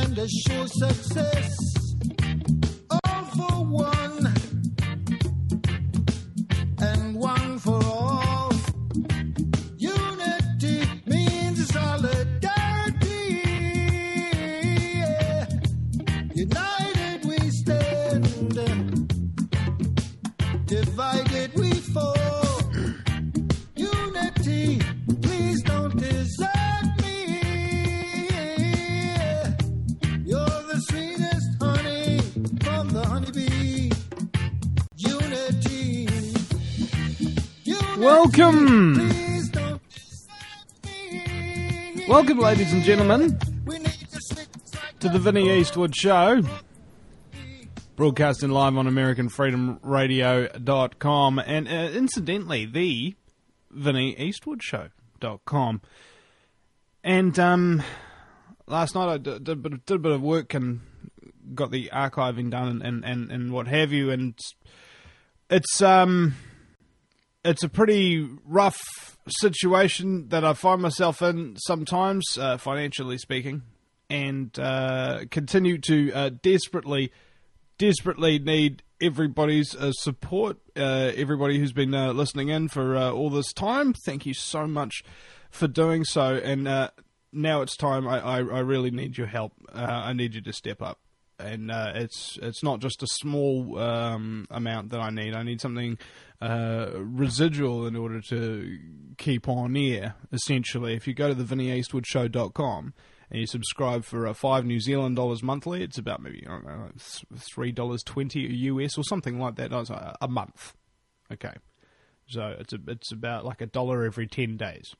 and a sure success. All for one and one for all. Unity means solidarity. Yeah. United we stand, divided we fall. Unity, please don't desert me. You're the sweetest honey from the honeybee. Unity. Welcome. Please don't desert me. Welcome, ladies and gentlemen, We need to stick to the Vinnie Eastwood Show, broadcasting live on AmericanFreedomRadio.com, and incidentally, the VinnieEastwoodShow.com. And last night I did a bit of work and got the archiving done and what have you, and it's a pretty rough situation that I find myself in sometimes, financially speaking, and continue to desperately need everybody's support. Everybody who's been listening in for all this time, thank you so much for doing so. And now it's time. I really need your help. I need you to step up. And it's not just a small amount that I need. I need something residual in order to keep on air, essentially. If you go to the VinnieEastwoodShow.com and you subscribe for $5 New Zealand dollars monthly, it's about maybe, I don't know, $3.20 US or something like that. No, it's a month. Okay. So it's about like $1 every 10 days.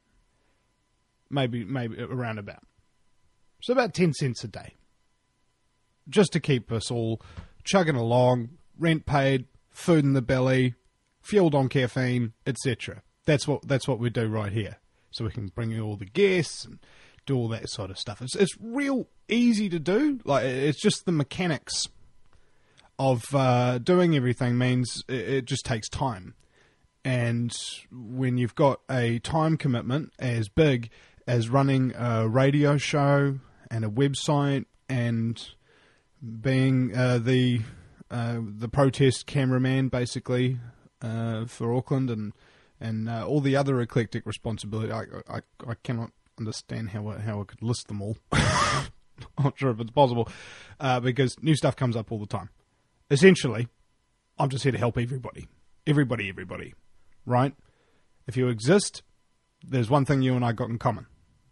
Maybe around about. So about 10 cents a day. Just to keep us all chugging along, rent paid, food in the belly, fueled on caffeine, etc. That's what we do right here. So we can bring you all the guests and do all that sort of stuff. It's real easy to do. Like, it's just the mechanics of doing everything means it just takes time. And when you've got a time commitment as big as running a radio show and a website and being the protest cameraman, basically, for Auckland and all the other eclectic responsibility, I cannot understand how I could list them all. I'm not sure if it's possible, because new stuff comes up all the time. Essentially, I'm just here to help everybody, right? If you exist, there's one thing you and I got in common.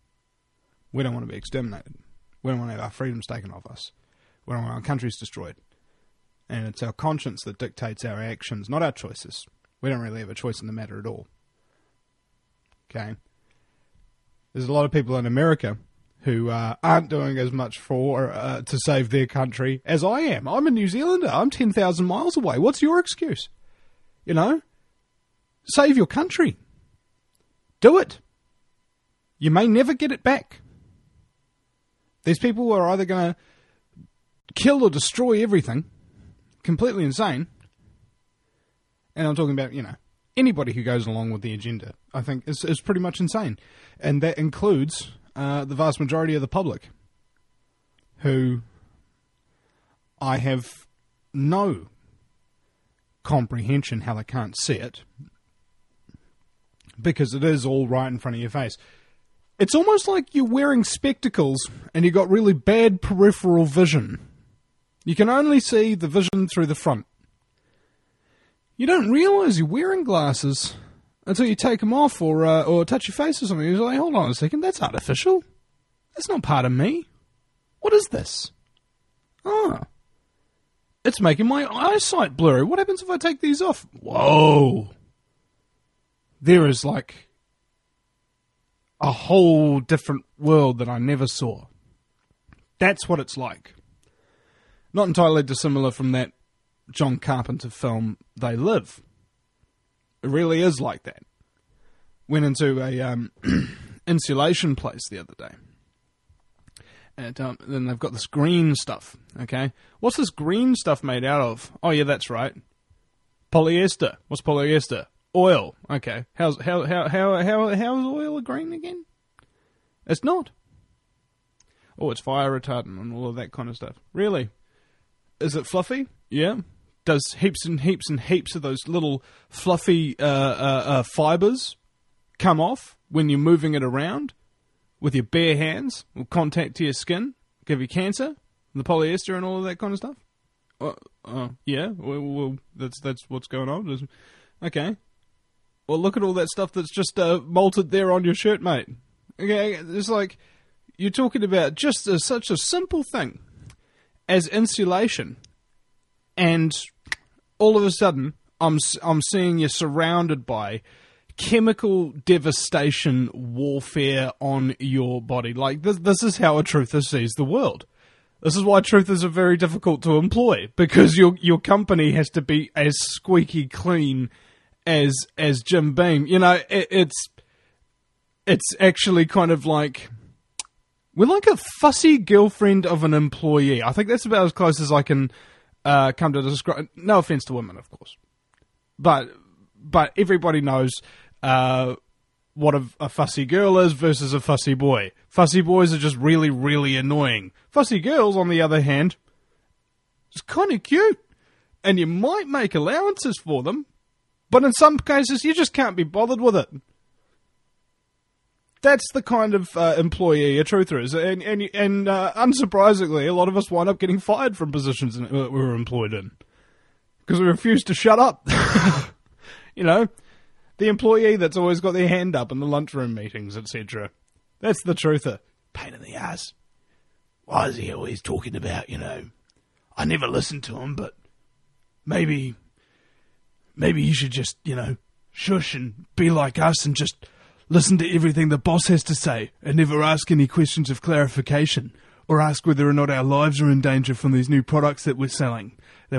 We don't want to be exterminated. We don't want to have our freedoms taken off us. We don't want our countries destroyed. And it's our conscience that dictates our actions, not our choices. We don't really have a choice in the matter at all. Okay? There's a lot of people in America who aren't doing as much to save their country as I am. I'm a New Zealander. I'm 10,000 miles away. What's your excuse? You know? Save your country. Do it. You may never get it back. These people are either going to kill or destroy everything. Completely insane. And I'm talking about, anybody who goes along with the agenda, I think, is pretty much insane. And that includes the vast majority of the public, who I have no comprehension how they can't see it, because it is all right in front of your face. It's almost like you're wearing spectacles and you've got really bad peripheral vision. You can only see the vision through the front. You don't realise you're wearing glasses until you take them off or touch your face or something. You're like, hold on a second, that's artificial. That's not part of me. What is this? Oh, it's making my eyesight blurry. What happens if I take these off? Whoa. There is like a whole different world that I never saw. That's what it's like. Not entirely dissimilar from that John Carpenter film, They Live. It really is like that. Went into a insulation place the other day. And then they've got this green stuff, okay? What's this green stuff made out of? Oh, yeah, that's right. Polyester. What's polyester? Oil. Okay. How is oil green again? It's not. Oh, it's fire retardant and all of that kind of stuff. Really? Is it fluffy? Yeah. Does heaps and heaps and heaps of those little fluffy fibres come off when you're moving it around with your bare hands, or contact to your skin, give you cancer, the polyester and all of that kind of stuff? Yeah. Well, that's what's going on. Okay. Well, look at all that stuff that's just molted there on your shirt, mate. Okay, it's like you're talking about just such a simple thing as insulation, and all of a sudden I'm seeing you surrounded by chemical devastation warfare on your body. Like this is how a truther sees the world. This is why truthers are very difficult to employ, because your company has to be as squeaky clean as Jim Beam. You know, it's actually kind of like, we're like a fussy girlfriend of an employee. I think that's about as close as I can come to describe. No offense to women, of course, but everybody knows what a fussy girl is versus a fussy boy. Fussy boys are just really, really annoying. Fussy girls, on the other hand, is kind of cute, and you might make allowances for them, but in some cases you just can't be bothered with it. That's the kind of employee a truther is, and unsurprisingly, a lot of us wind up getting fired from positions that we were employed in because we refuse to shut up. You know, the employee that's always got their hand up in the lunchroom meetings, etc. That's the truther. Pain in the ass. Why is he always talking about, you know, I never listen to him, but maybe you should just, you know, shush and be like us and just listen to everything the boss has to say and never ask any questions of clarification or ask whether or not our lives are in danger from these new products that we're selling, that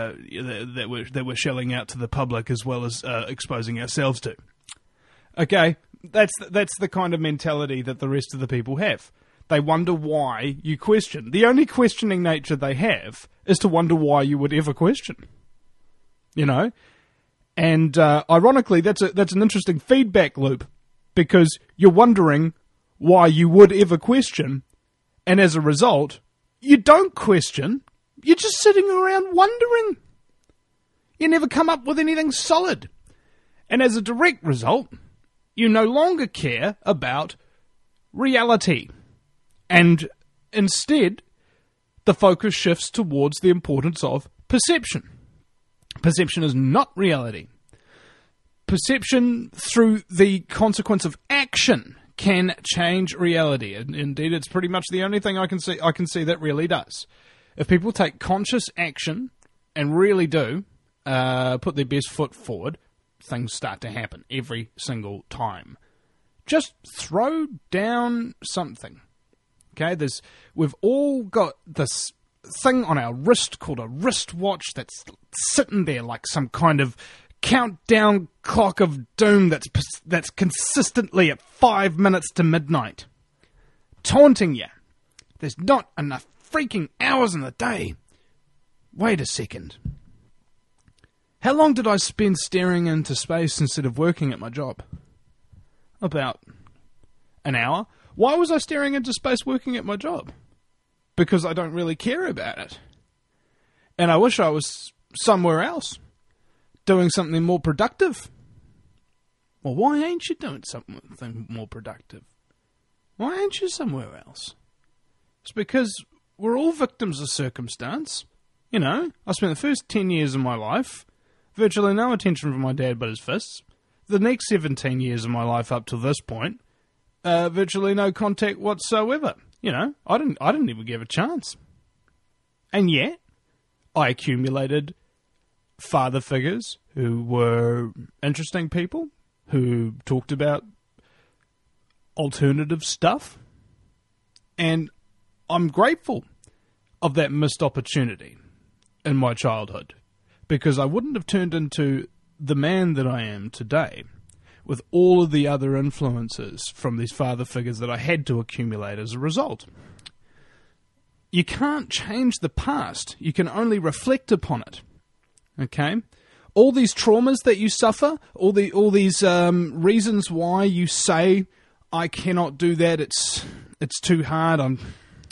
we're shelling out to the public as well as exposing ourselves to. Okay, that's the kind of mentality that the rest of the people have. They wonder why you question. The only questioning nature they have is to wonder why you would ever question. You know? And ironically, that's an interesting feedback loop, because you're wondering why you would ever question, and as a result, you don't question. You're just sitting around wondering. You never come up with anything solid. And as a direct result, you no longer care about reality. And instead, the focus shifts towards the importance of perception. Perception is not reality. Perception, through the consequence of action, can change reality. And indeed, it's pretty much the only thing I can see that really does. If people take conscious action and really do put their best foot forward, things start to happen every single time. Just throw down something. Okay, we've all got this thing on our wrist called a wristwatch that's sitting there like some kind of countdown clock of doom that's consistently at 5 minutes to midnight, taunting you. There's not enough freaking hours in the day. Wait a second. How long did I spend staring into space instead of working at my job? About an hour. Why was I staring into space working at my job? Because I don't really care about it. And I wish I was somewhere else, doing something more productive. Well, why ain't you doing something more productive? Why ain't you somewhere else? It's because we're all victims of circumstance. You know, I spent the first 10 years of my life virtually no attention from my dad but his fists. The next 17 years of my life up to this point, virtually no contact whatsoever. You know, I didn't even give a chance. And yet, I accumulated father figures who were interesting people, who talked about alternative stuff. And I'm grateful of that missed opportunity in my childhood, because I wouldn't have turned into the man that I am today with all of the other influences from these father figures that I had to accumulate as a result. You can't change the past. You can only reflect upon it. Okay? All these traumas that you suffer, all these reasons why you say, I cannot do that, it's too hard,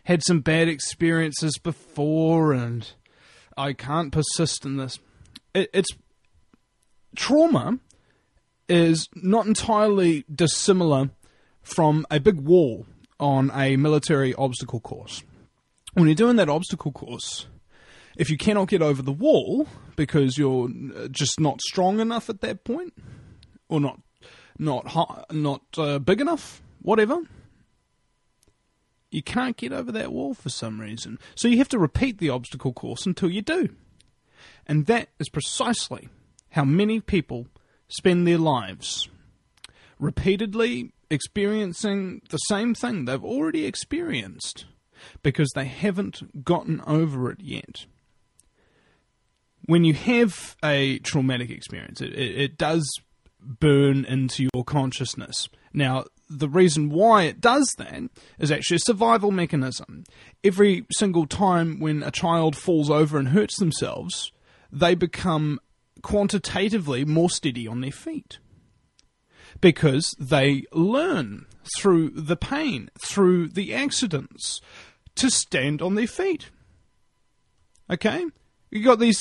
had some bad experiences before and I can't persist in this. It's trauma is not entirely dissimilar from a big wall on a military obstacle course. When you're doing that obstacle course, if you cannot get over the wall because you're just not strong enough at that point, or not big enough, whatever, you can't get over that wall for some reason. So you have to repeat the obstacle course until you do. And that is precisely how many people spend their lives, repeatedly experiencing the same thing they've already experienced because they haven't gotten over it yet. When you have a traumatic experience, it does burn into your consciousness. Now, the reason why it does that is actually a survival mechanism. Every single time when a child falls over and hurts themselves, they become quantitatively more steady on their feet. Because they learn through the pain, through the accidents, to stand on their feet. Okay? You got these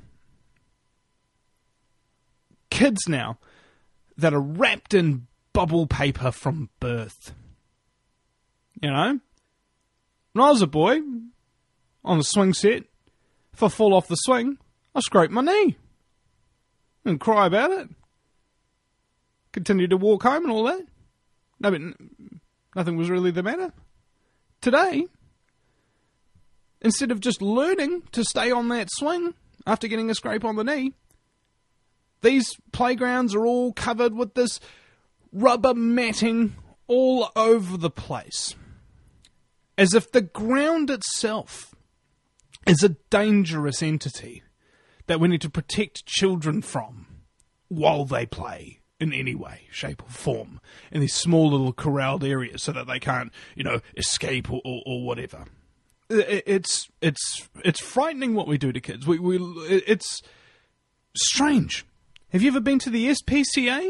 kids now that are wrapped in bubble paper from birth. You know? When I was a boy, on the swing set, if I fall off the swing, I scrape my knee. And cry about it. Continue to walk home and all that. No, but nothing was really the matter. Today, instead of just learning to stay on that swing after getting a scrape on the knee, these playgrounds are all covered with this rubber matting all over the place. As if the ground itself is a dangerous entity that we need to protect children from while they play in any way, shape or form in these small little corralled areas so that they can't, escape or whatever. It's frightening what we do to kids. It's strange. Have you ever been to the SPCA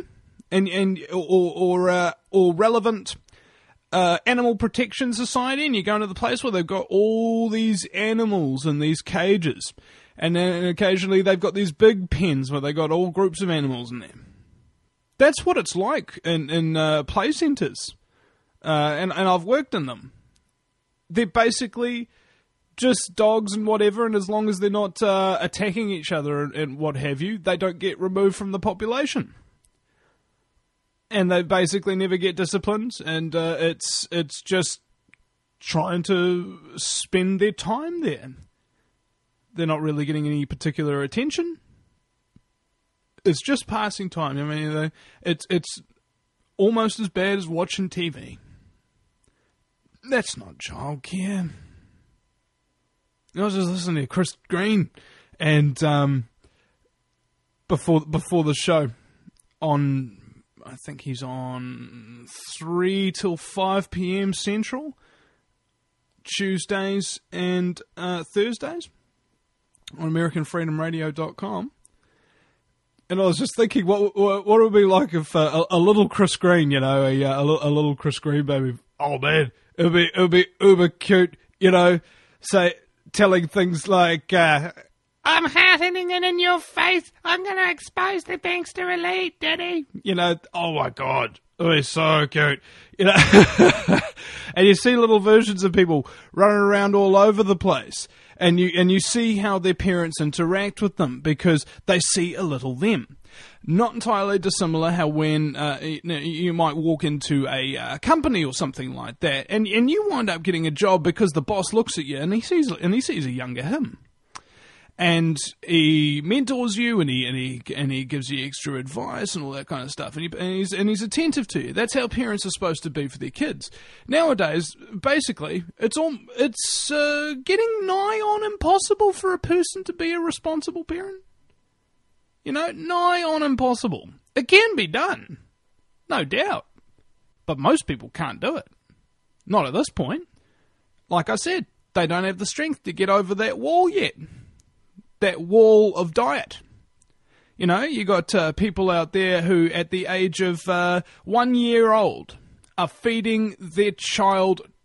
or relevant Animal Protection Society, and you go into the place where they've got all these animals in these cages, and then occasionally they've got these big pens where they've got all groups of animals in there. That's what it's like in play centres, and I've worked in them. They're basically just dogs and whatever, and as long as they're not attacking each other and what have you, they don't get removed from the population. And they basically never get disciplined, and it's just trying to spend their time there. They're not really getting any particular attention. It's just passing time. I mean, it's almost as bad as watching TV. That's not childcare. I was just listening to Chris Green, and before the show, I think he's on 3 till 5 p.m. Central, Tuesdays and Thursdays on AmericanFreedomRadio.com. And I was just thinking, what would it be like if a little Chris Green, a little Chris Green baby? Oh man, it would be uber cute, say telling things like, "I'm hardening it in your face. I'm going to expose the Bankster elite, Daddy." Oh my God, it was so cute. And you see little versions of people running around all over the place. And you see how their parents interact with them because they see a little them. Not entirely dissimilar how when you might walk into a company or something like that, and you wind up getting a job because the boss looks at you and he sees a younger him. And he mentors you, and he gives you extra advice and all that kind of stuff, and he's attentive to you. That's how parents are supposed to be for their kids. Nowadays, basically, it's getting nigh on impossible for a person to be a responsible parent. Nigh on impossible. It can be done, no doubt, but most people can't do it. Not at this point. Like I said, they don't have the strength to get over that wall yet. That wall of diet. You got people out there who, at the age of 1 year old, are feeding their child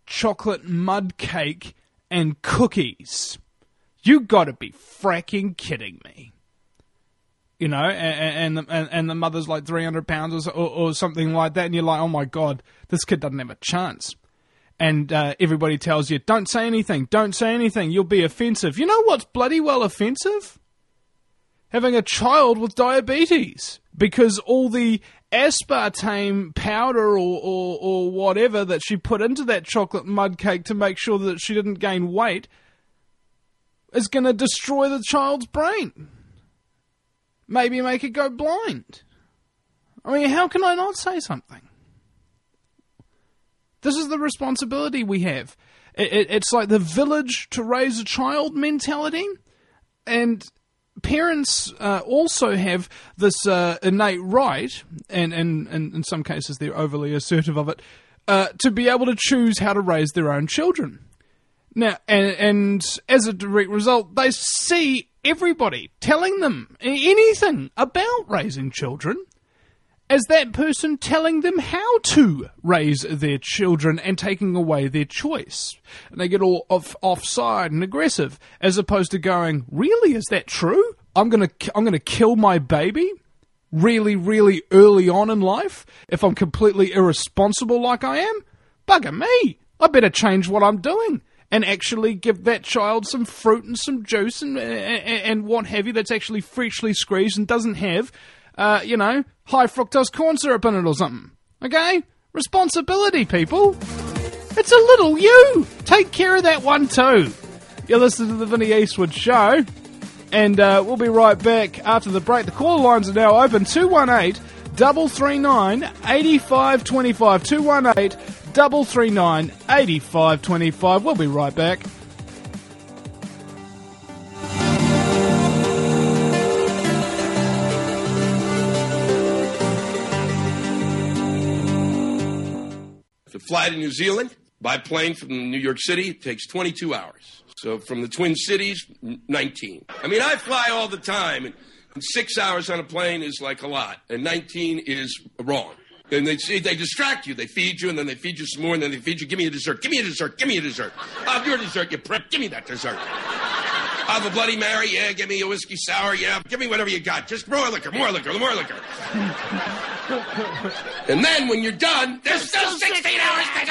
chocolate mud cake and cookies. You gotta be fracking kidding me. You know, and the mother's like 300 pounds or something like that, and you're like, oh my God, this kid doesn't have a chance. And everybody tells you, don't say anything, you'll be offensive. You know what's bloody well offensive? Having a child with diabetes. Because all the aspartame powder or whatever that she put into that chocolate mud cake to make sure that she didn't gain weight is going to destroy the child's brain. Maybe make it go blind. I mean, how can I not say something? This is the responsibility we have. It's like the village to raise a child mentality, and parents also have this innate right, and in some cases they're overly assertive of it, to be able to choose how to raise their own children. Now, and as a direct result, they see everybody telling them anything about raising children as that person telling them how to raise their children and taking away their choice. And they get all offside and aggressive, as opposed to going, really, is that true? I'm gonna kill my baby really, really early on in life if I'm completely irresponsible like I am? Bugger me! I better change what I'm doing and actually give that child some fruit and some juice and what have you that's actually freshly squeezed and doesn't have, high fructose corn syrup in it or something. Okay? Responsibility, people. It's a little you. Take care of that one too. You're listening to the Vinnie Eastwood Show. And we'll be right back after the break. The caller lines are now open. 218-339-8525. 218-339-8525. We'll be right back. To fly to New Zealand by plane from New York City, it takes 22 hours. So from the Twin Cities, 19. I mean, I fly all the time, and 6 hours on a plane is like a lot, and 19 is wrong. And they distract you. They feed you, and then they feed you some more, and then they feed you. Give me a dessert. Give me a dessert. Give me a dessert. I'll your dessert, you prick. Give me that dessert. I'll have a Bloody Mary. Yeah, give me a whiskey sour. Yeah, give me whatever you got. Just more liquor, more liquor, more liquor. And then when you're done, there's still 16 hours to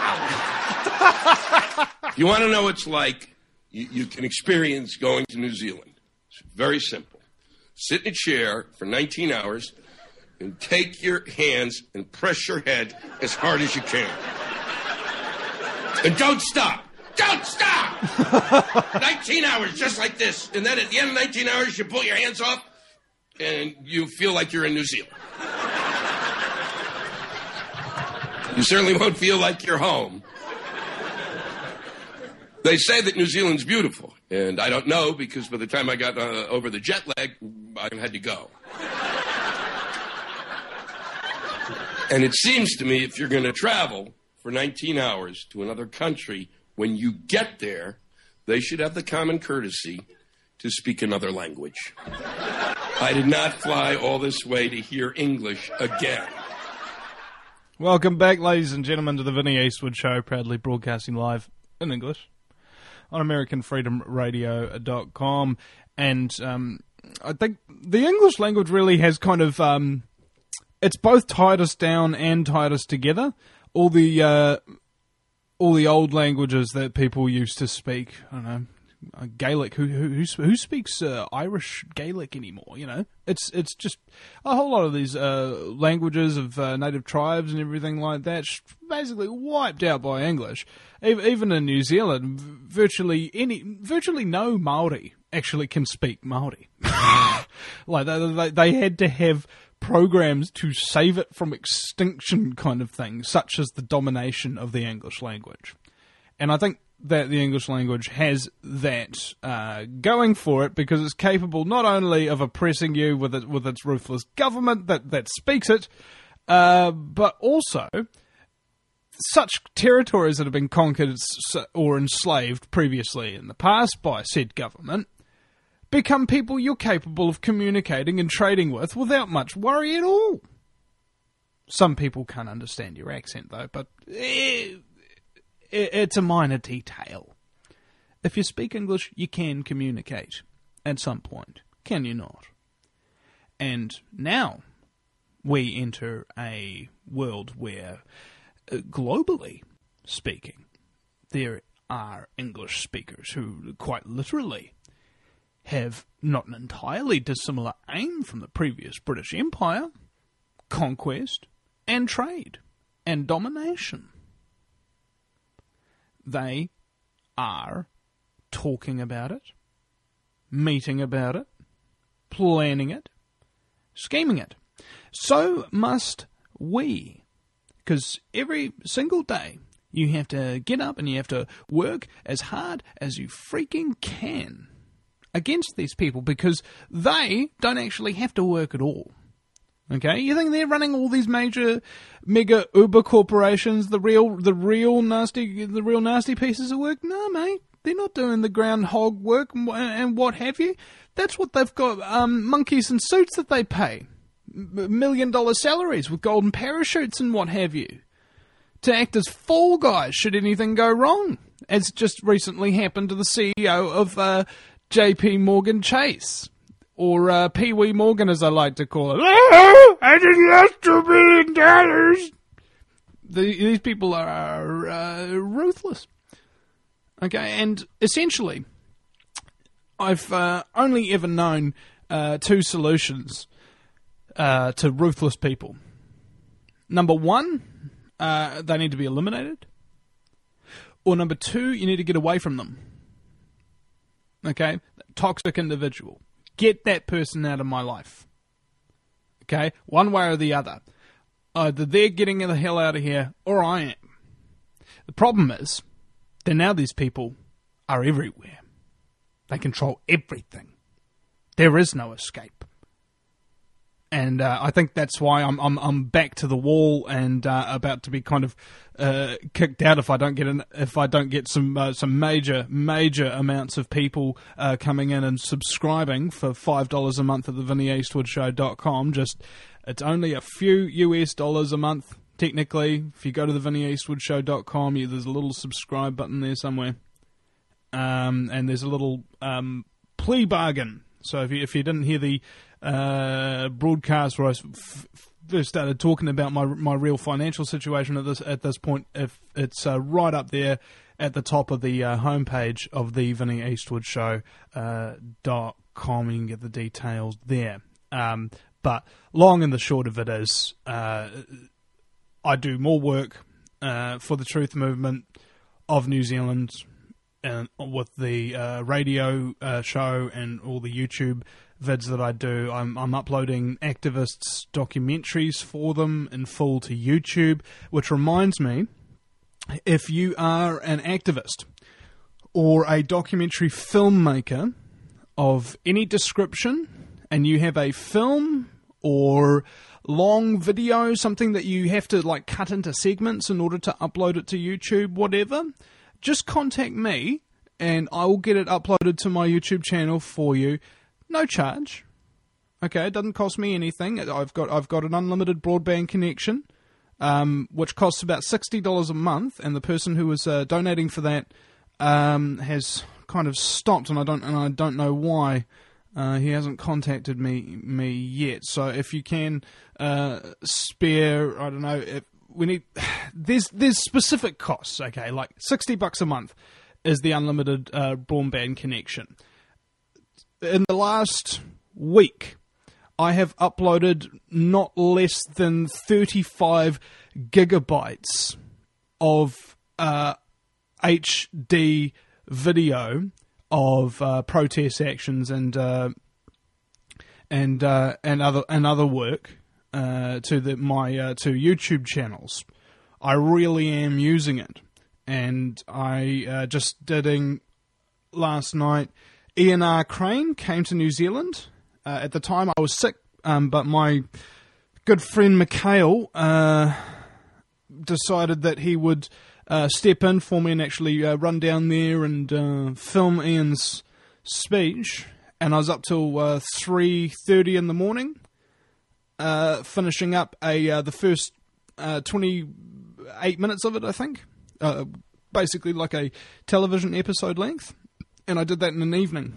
go. You want to know what it's like? You can experience going to New Zealand. It's very simple. Sit in a chair for 19 hours and take your hands and press your head as hard as you can. And don't stop. Don't stop! 19 hours, just like this. And then at the end of 19 hours, you pull your hands off, and you feel like you're in New Zealand. You certainly won't feel like you're home. They say that New Zealand's beautiful, and I don't know, because by the time I got over the jet lag, I had to go. And it seems to me if you're going to travel for 19 hours to another country, when you get there, they should have the common courtesy to speak another language. I did not fly all this way to hear English again. Welcome back, ladies and gentlemen, to the Vinnie Eastwood Show, proudly broadcasting live in English on AmericanFreedomRadio.com. And I think the English language really has kind of... it's both tied us down and tied us together. All the old languages that people used to speak, I don't know, Gaelic. Who speaks Irish Gaelic anymore? You know, it's just a whole lot of these languages of native tribes and everything like that, basically wiped out by English. Even in New Zealand, virtually no Maori actually can speak Maori. Like they had to have programs to save it from extinction kind of thing, such as the domination of the English language. And I think that the English language has that going for it, because it's capable not only of oppressing you with its ruthless government that speaks it, but also such territories that have been conquered or enslaved previously in the past by said government become people you're capable of communicating and trading with without much worry at all. Some people can't understand your accent, though, but it's a minor detail. If you speak English, you can communicate at some point, can you not? And now we enter a world where, globally speaking, there are English speakers who quite literally have not an entirely dissimilar aim from the previous British Empire: conquest and trade and domination. They are talking about it, meeting about it, planning it, scheming it. So must we. Because every single day you have to get up and you have to work as hard as you freaking can against these people, because they don't actually have to work at all. Okay, you think they're running all these major, mega Uber corporations, the real nasty pieces of work? No, mate, they're not doing the groundhog work and what have you. That's what they've got, monkeys in suits that they pay, $1 million salaries with golden parachutes and what have you, to act as fall guys should anything go wrong, as just recently happened to the CEO of J.P. Morgan Chase. Or Pee Wee Morgan, as I like to call it. Oh, I just lost $2 billion. These people are ruthless. Okay, and essentially, I've only ever known two solutions to ruthless people. Number one, they need to be eliminated. Or number two, you need to get away from them. Okay, toxic individual. Get that person out of my life. Okay? One way or the other. Either they're getting the hell out of here, or I am. The problem is that now these people are everywhere. They control everything. There is no escape. And I think that's why I'm back to the wall and about to be kind of kicked out if I don't get some major amounts of people coming in and subscribing for $5 a month at the VinnyEastwoodshow.com. It's only a few US dollars a month technically. If you go to the VinnyEastwoodshow.com, there's a little subscribe button there somewhere, and there's a little plea bargain. So if you didn't hear the broadcast where I first started talking about my real financial situation at this point, if it's right up there at the top of the homepage of the VinnyEastwoodshow.com. You can get the details there. But long and the short of it is, I do more work for the Truth Movement of New Zealand, and with the radio show and all the YouTube vids that I do. I'm uploading activists' documentaries for them in full to YouTube, which reminds me, if you are an activist or a documentary filmmaker of any description and you have a film or long video, something that you have to like cut into segments in order to upload it to YouTube, whatever, just contact me and I will get it uploaded to my YouTube channel for you. No charge. Okay, it doesn't cost me anything. I've got an unlimited broadband connection, which costs about $60 a month, and the person who was donating for that has kind of stopped, and I don't know why. He hasn't contacted me yet. So if you can spare, I don't know, there's specific costs. Okay, like $60 a month is the unlimited broadband connection. In the last week, I have uploaded not less than 35 gigabytes of HD video of protest actions and other work to my YouTube channels. I really am using it, and I just did last night. Ian R. Crane came to New Zealand. At the time, I was sick, but my good friend Mikhail decided that he would step in for me and actually run down there and film Ian's speech. And I was up till 3:30 in the morning, finishing up the first 28 minutes of it, I think. basically like a television episode length, and I did that in an evening.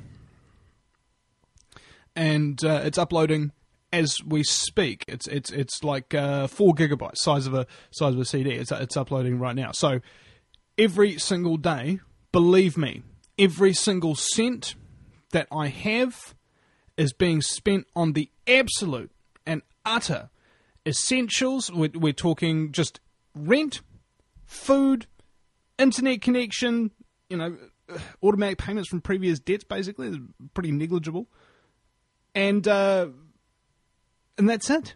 And it's uploading as we speak. It's like 4 gigabytes, size of a CD. It's uploading right now. So every single day, believe me, every single cent that I have is being spent on the absolute and utter essentials. We're talking just rent, food, internet connection, automatic payments from previous debts, basically. It's pretty negligible. And that's it.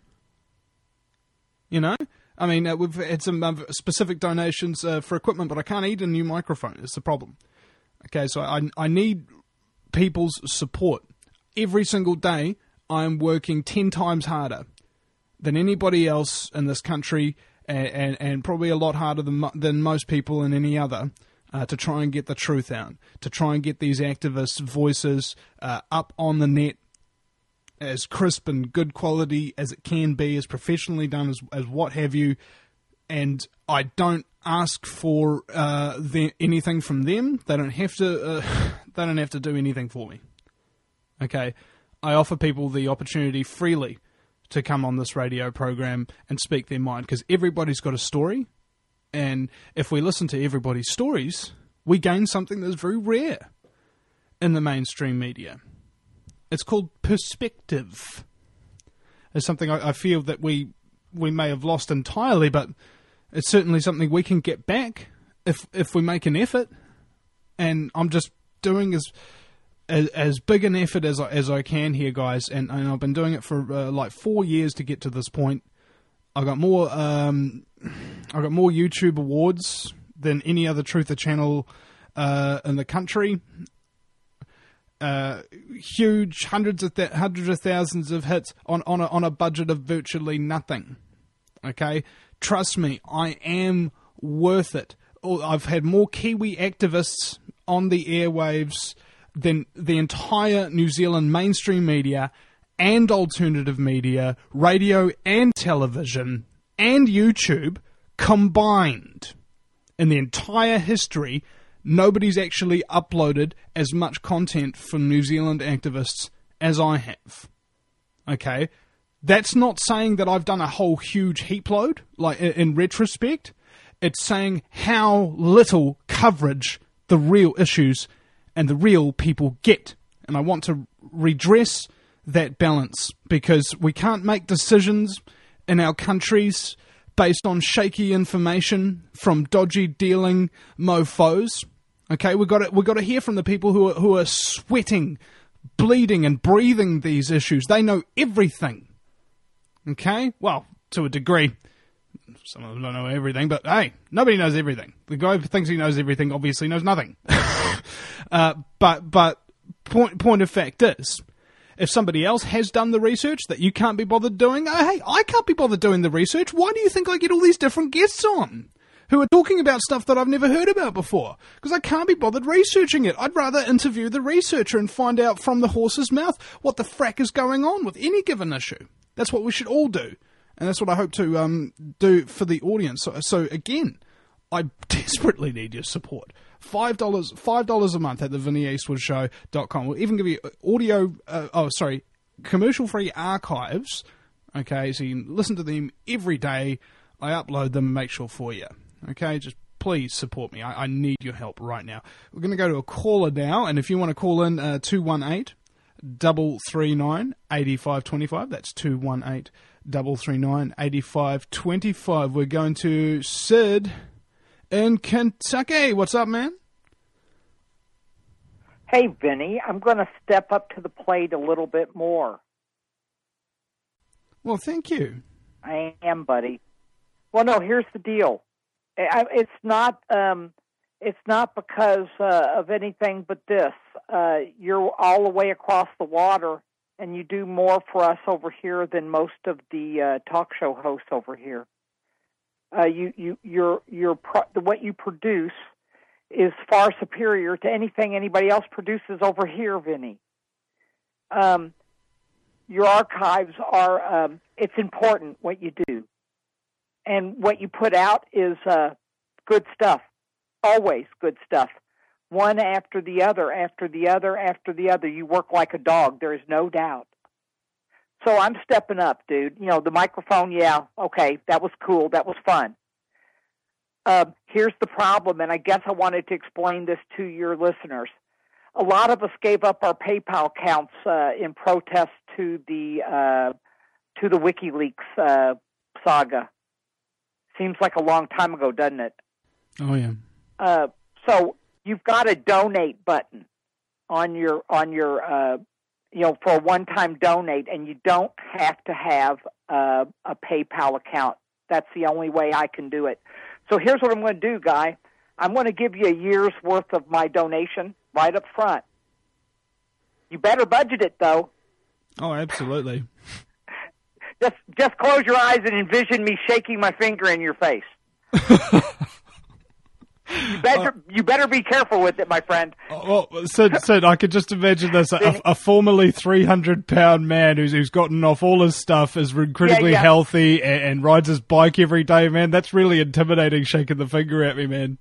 I mean, we've had some specific donations for equipment, but I can't eat a new microphone. It's the problem. Okay, so I need people's support. Every single day, I'm working 10 times harder than anybody else in this country, and probably a lot harder than most people in any other, to try and get the truth out, to try and get these activists' voices up on the net as crisp and good quality as it can be, as professionally done as what have you. And I don't ask for anything from them. They don't have to. They don't have to do anything for me. Okay, I offer people the opportunity freely to come on this radio program and speak their mind, because everybody's got a story, and if we listen to everybody's stories, we gain something that's very rare in the mainstream media. It's called perspective. It's something I feel that we may have lost entirely, but it's certainly something we can get back if we make an effort. And I'm just doing as big an effort as I can here, guys. And I've been doing it for like 4 years to get to this point. I got more YouTube awards than any other truther channel in the country. Huge, hundreds of thousands of hits on a budget of virtually nothing. Okay, trust me, I am worth it. I've had more Kiwi activists on the airwaves than the entire New Zealand mainstream media and alternative media, radio and television and YouTube combined. In the entire history, nobody's actually uploaded as much content from New Zealand activists as I have. Okay? That's not saying that I've done a whole huge heap load, like in retrospect. It's saying how little coverage the real issues and the real people get. And I want to redress that balance, because we can't make decisions in our countries based on shaky information from dodgy dealing mofos. Okay, we've got to hear from the people who are sweating, bleeding and breathing these issues. They know everything. Okay? Well, to a degree. Some of them don't know everything, but hey, nobody knows everything. The guy who thinks he knows everything obviously knows nothing. But point of fact is, if somebody else has done the research that you can't be bothered doing, hey, I can't be bothered doing the research. Why do you think I get all these different guests on who are talking about stuff that I've never heard about before? Because I can't be bothered researching it. I'd rather interview the researcher and find out from the horse's mouth what the frack is going on with any given issue. That's what we should all do. And that's what I hope to do for the audience. So again, I desperately need your support. $5 a month at the VinnyEastwoodshow.com. We'll even give you commercial-free archives. Okay, so you can listen to them every day. I upload them and make sure for you. Okay, just please support me. I need your help right now. We're going to go to a caller now, and if you want to call in, 218-339-8525. That's 218-339-8525. We're going to Sid in Kentucky. What's up, man? Hey, Vinny, I'm going to step up to the plate a little bit more. Well, thank you. I am, buddy. Well, no, here's the deal. It's not because of anything but this. You're all the way across the water, and you do more for us over here than most of the talk show hosts over here. What you produce is far superior to anything anybody else produces over here, Vinny. Your archives are, it's important what you do. And what you put out is good stuff. always good stuff. One after the other, after the other, after the other. You work like a dog. There is no doubt. So I'm stepping up, dude. You know, the microphone, yeah, okay, that was cool. That was fun. Here's the problem, and I guess I wanted to explain this to your listeners. A lot of us gave up our PayPal accounts in protest to the WikiLeaks saga. Seems like a long time ago, doesn't it? Oh yeah. So you've got a donate button on your for a one-time donate, and you don't have to have a PayPal account. That's the only way I can do it. So here's what I'm going to do, Guy. I'm going to give you a year's worth of my donation right up front. You better budget it, though. Oh, absolutely. Just close your eyes and envision me shaking my finger in your face. You better be careful with it, my friend. Well, Sid, I could just imagine this: a formerly 300-pound man who's gotten off all his stuff, is incredibly healthy, and rides his bike every day. Man, that's really intimidating. Shaking the finger at me, man.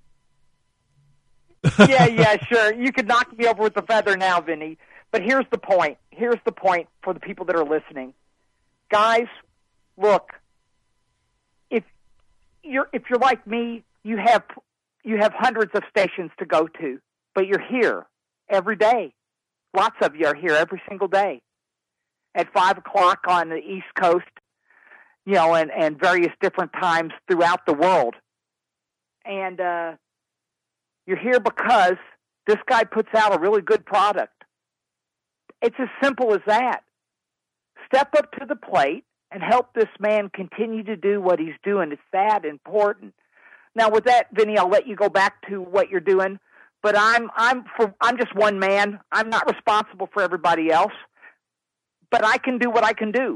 Yeah, sure. You could knock me over with a feather now, Vinny. But here's the point. Here's the point for the people that are listening, guys. Look, if you're like me, you have hundreds of stations to go to, but you're here every day. Lots of you are here every single day at 5 o'clock on the East Coast, you know, and various different times throughout the world. And you're here because this guy puts out a really good product. It's as simple as that. Step up to the plate and help this man continue to do what he's doing. It's that important. Now, with that, Vinny, I'll let you go back to what you're doing. But I'm just one man. I'm not responsible for everybody else. But I can do what I can do.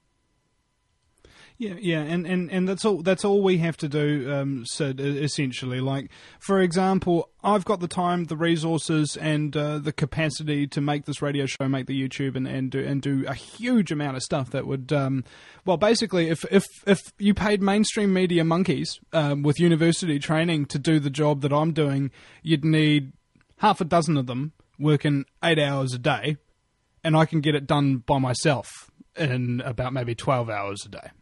Yeah, and that's all we have to do, Sid, essentially. Like, for example, I've got the time, the resources, and the capacity to make this radio show, make the YouTube, and do a huge amount of stuff that would, well, basically, if you paid mainstream media monkeys with university training to do the job that I'm doing, you'd need half a dozen of them working 8 hours a day, and I can get it done by myself in about maybe 12 hours a day.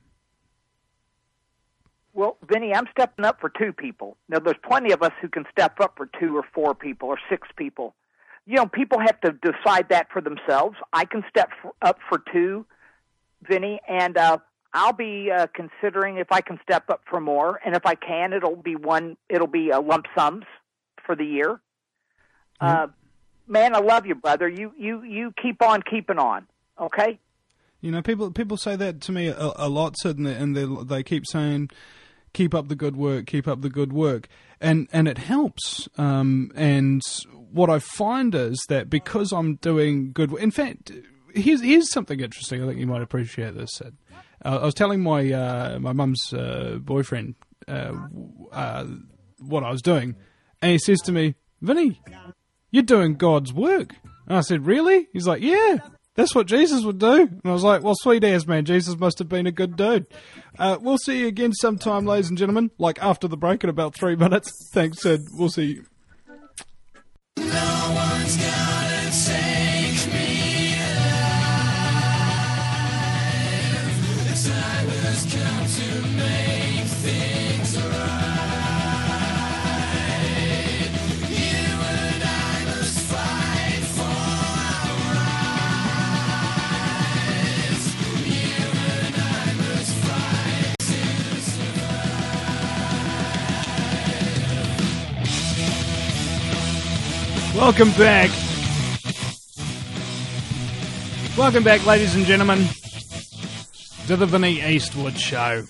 Well, Vinny, I'm stepping up for 2 people. Now, there's plenty of us who can step up for 2 or 4 people or 6 people. You know, people have to decide that for themselves. I can step up for 2, Vinny, and I'll be considering if I can step up for more. And if I can, it'll be lump sums for the year. Man, I love you, brother. You keep on keeping on, okay? You know, people say that to me a lot, Sid, and they keep saying, keep up the good work, keep up the good work. And it helps. And what I find is that because I'm doing good work, in fact, here's something interesting. I think you might appreciate this, Sid. I was telling my mum's boyfriend what I was doing, and he says to me, Vinny, you're doing God's work. And I said, really? He's like, yeah. That's what Jesus would do. And I was like, well, sweet ass, man. Jesus must have been a good dude. We'll see you again sometime, ladies and gentlemen, like after the break in about 3 minutes. Thanks, Sid. We'll see you. No one's gonna take me alive. The time has come to make things right. You and I must fight for our rights. You and I must fight to survive. Welcome back. Welcome back, ladies and gentlemen, to the Vinny Eastwood Show.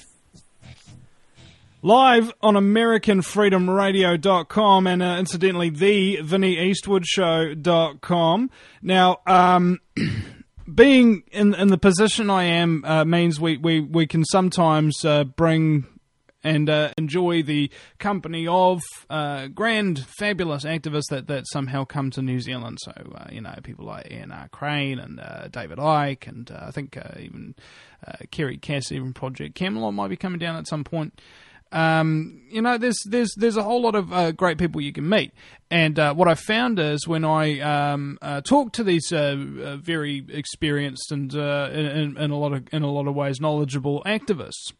Live on AmericanFreedomRadio.com and incidentally, the VinnyEastwoodShow.com. Now, being in the position I am means we can sometimes bring and enjoy the company of grand, fabulous activists that somehow come to New Zealand. So, people like Ian R. Crane and David Icke, and I think even Kerry Cassidy from Project Camelot might be coming down at some point. There's a whole lot of great people you can meet, and what I found is when I talk to these very experienced and in a lot of ways knowledgeable activists,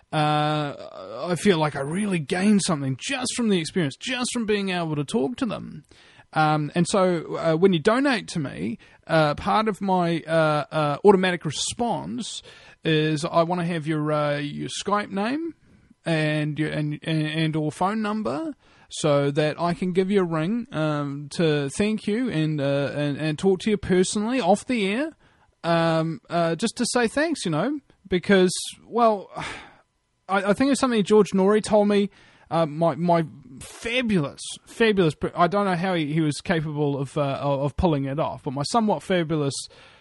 I feel like I really gain something just from the experience, just from being able to talk to them. And so when you donate to me, part of my automatic response is I want to have your Skype name and or phone number, so that I can give you a ring to thank you and talk to you personally off the air, just to say thanks, because, well, I think it's something George Norrie told me. My fabulous. I don't know how he was capable of pulling it off, but my somewhat fabulous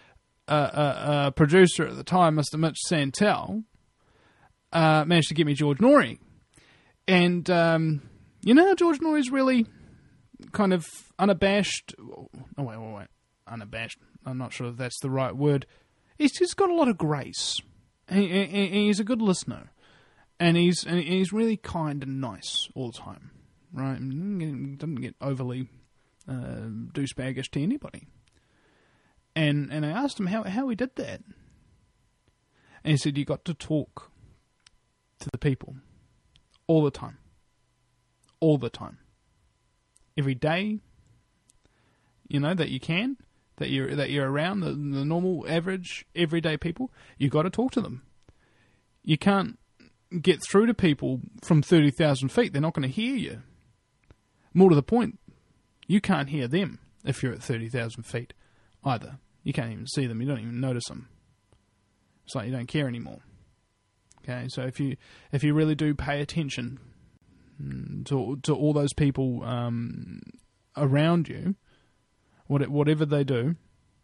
producer at the time, Mr. Mitch Santel, managed to get me George Norrie, and George Norrie's really kind of unabashed. Oh wait, unabashed. I'm not sure if that's the right word. He's just got a lot of grace, and he's a good listener. And he's really kind and nice all the time, right? He doesn't get overly douchebaggish to anybody. And I asked him how he did that. And he said, you got to talk to the people all the time. All the time. Every day, that you can, that you're around the normal, average, everyday people, you got to talk to them. You can't get through to people from 30,000 feet. They're not going to hear you. More to the point, you can't hear them if you're at 30,000 feet either. You can't even see them. You don't even notice them. It's like you don't care anymore. Okay, so if you really do pay attention to all those people around you, whatever they do,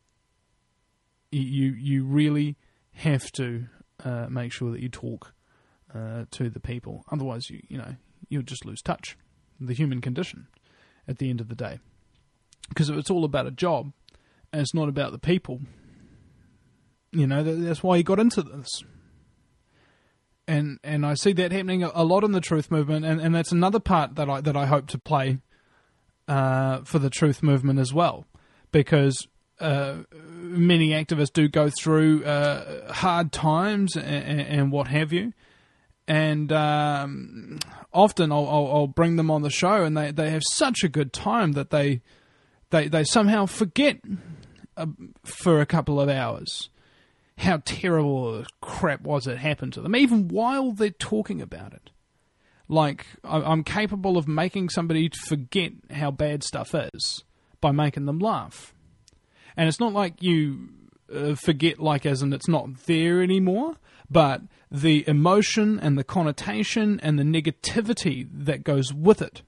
you really have to make sure that you talk to the people. Otherwise, you'll just lose touch with the human condition at the end of the day. Because if it's all about a job and it's not about the people, that's why you got into this. And I see that happening a lot in the truth movement, and that's another part that I hope to play for the truth movement as well, because many activists do go through hard times and what have you. And often I'll bring them on the show, and they have such a good time that they somehow forget for a couple of hours how terrible crap was that happened to them, even while they're talking about it. Like, I'm capable of making somebody forget how bad stuff is by making them laugh. And it's not like you forget, like as in it's not there anymore, but the emotion and the connotation and the negativity that goes with it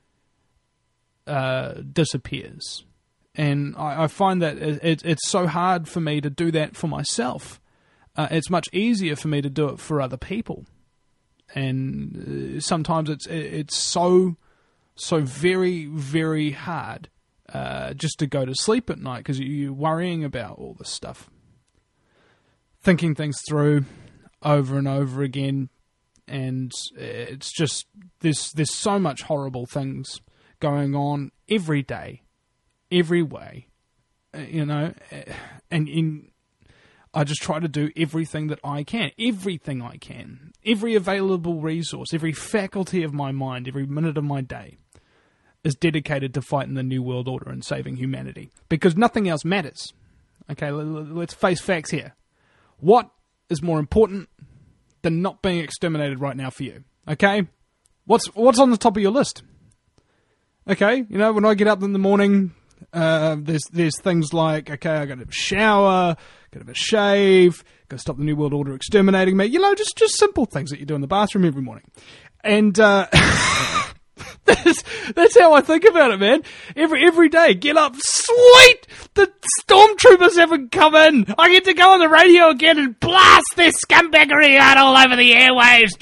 disappears. And I find that it's so hard for me to do that for myself. It's much easier for me to do it for other people. And sometimes it's so very, very hard just to go to sleep at night because you're worrying about all this stuff. Thinking things through over and over again, and it's just there's so much horrible things going on every day, every way, and I just try to do everything that I can, every available resource, every faculty of my mind, every minute of my day is dedicated to fighting the New World Order and saving humanity, because nothing else matters. Okay, let's face facts here. What is more important than not being exterminated right now for you? Okay? What's on the top of your list? Okay? When I get up in the morning, there's things like, okay, I got to have a shower, got to have a shave, got to stop the New World Order exterminating me. Just simple things that you do in the bathroom every morning. And that's how I think about it, man. Every day, get up, sweet! The stormtroopers haven't come in. I get to go on the radio again and blast their scumbaggery out all over the airwaves.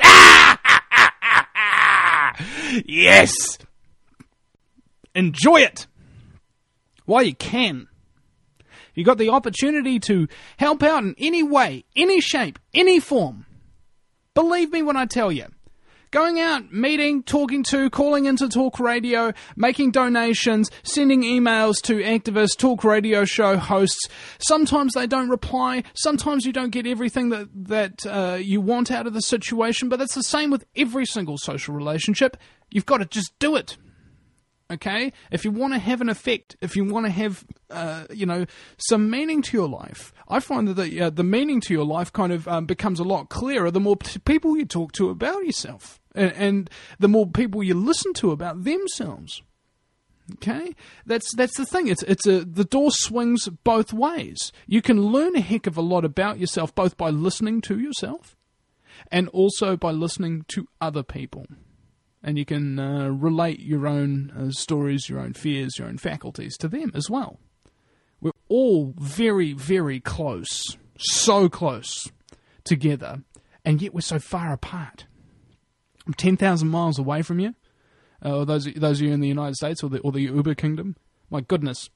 Yes! Enjoy it while you can. You got the opportunity to help out in any way, any shape, any form. Believe me when I tell you. Going out, meeting, talking to, calling into talk radio, making donations, sending emails to activists, talk radio show hosts. Sometimes they don't reply. Sometimes you don't get everything that you want out of the situation, but that's the same with every single social relationship. You've got to just do it. Okay? If you want to have an effect, if you want to have, some meaning to your life, I find that the meaning to your life kind of becomes a lot clearer the more people you talk to about yourself and the more people you listen to about themselves. Okay? That's the thing. The door swings both ways. You can learn a heck of a lot about yourself both by listening to yourself and also by listening to other people. And you can relate your own stories, your own fears, your own faculties to them as well. We're all very, very close, so close together, and yet we're so far apart. I'm 10,000 miles away from you, or those of you in the United States or the Uber Kingdom. My goodness,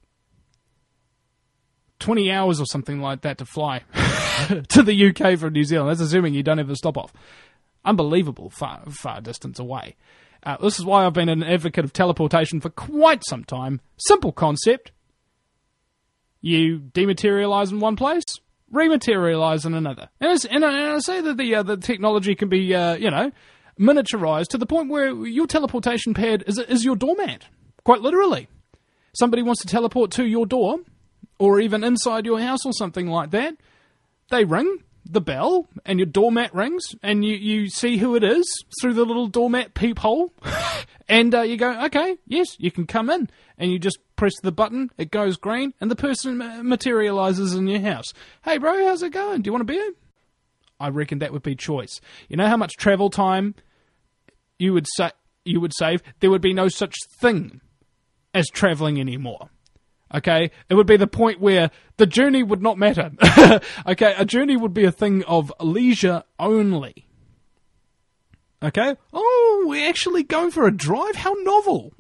20 hours or something like that to fly to the UK from New Zealand. That's assuming you don't have a stop-off. Unbelievable far distance away. This is why I've been an advocate of teleportation for quite some time. Simple concept. You dematerialize in one place, rematerialize in another. And I say that the technology can be, miniaturized to the point where your teleportation pad is your doormat. Quite literally. Somebody wants to teleport to your door, or even inside your house or something like that. They ring the bell, and your doormat rings, and you see who it is through the little doormat peephole, and you go, okay, yes, you can come in, and you just press the button, it goes green, and the person materializes in your house. Hey bro, how's it going? Do you want to be in? I reckon that would be choice. You know how much travel time you would save? There would be no such thing as traveling anymore. Okay, it would be the point where the journey would not matter. Okay, a journey would be a thing of leisure only. Okay? Oh, we're actually going for a drive? How novel.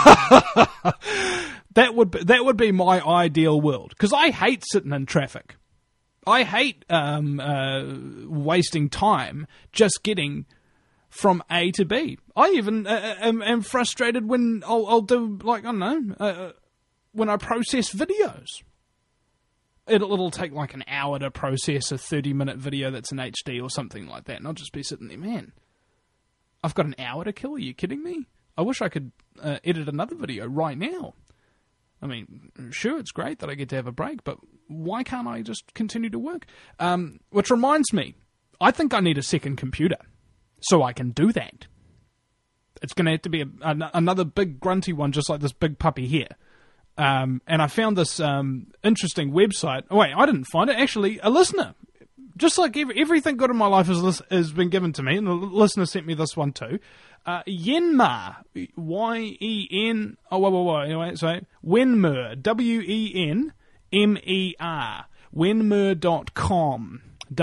That would be my ideal world. Because I hate sitting in traffic. I hate wasting time just getting from A to B. I even am frustrated when I'll do, like, I don't know, when I process videos. It'll take like an hour to process a 30-minute video that's in HD or something like that, and I'll just be sitting there, man, I've got an hour to kill, are you kidding me? I wish I could edit another video right now. I mean, sure, it's great that I get to have a break, but why can't I just continue to work? Which reminds me, I think I need a second computer so I can do that. It's going to have to be another big grunty one, just like this big puppy here. And I found this interesting website. Oh, wait, I didn't find it. Actually, a listener. Just like everything good in my life has been given to me, and the listener sent me this one too. Yenmar, Y-E-N... Oh, anyway, so Wenmer, W-E-N-M-E-R, Wenmer.com,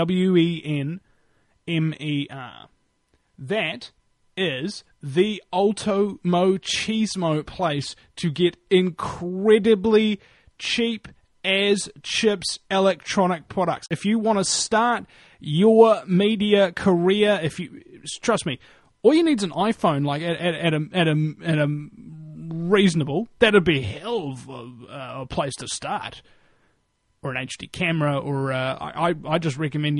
W-E-N-M-E-R. That is the Ultimo place to get incredibly cheap as chips electronic products. If you want to start your media career, trust me, all you need is an iPhone, like at a reasonable. That'd be a hell of a place to start, or an HD camera, or I just recommend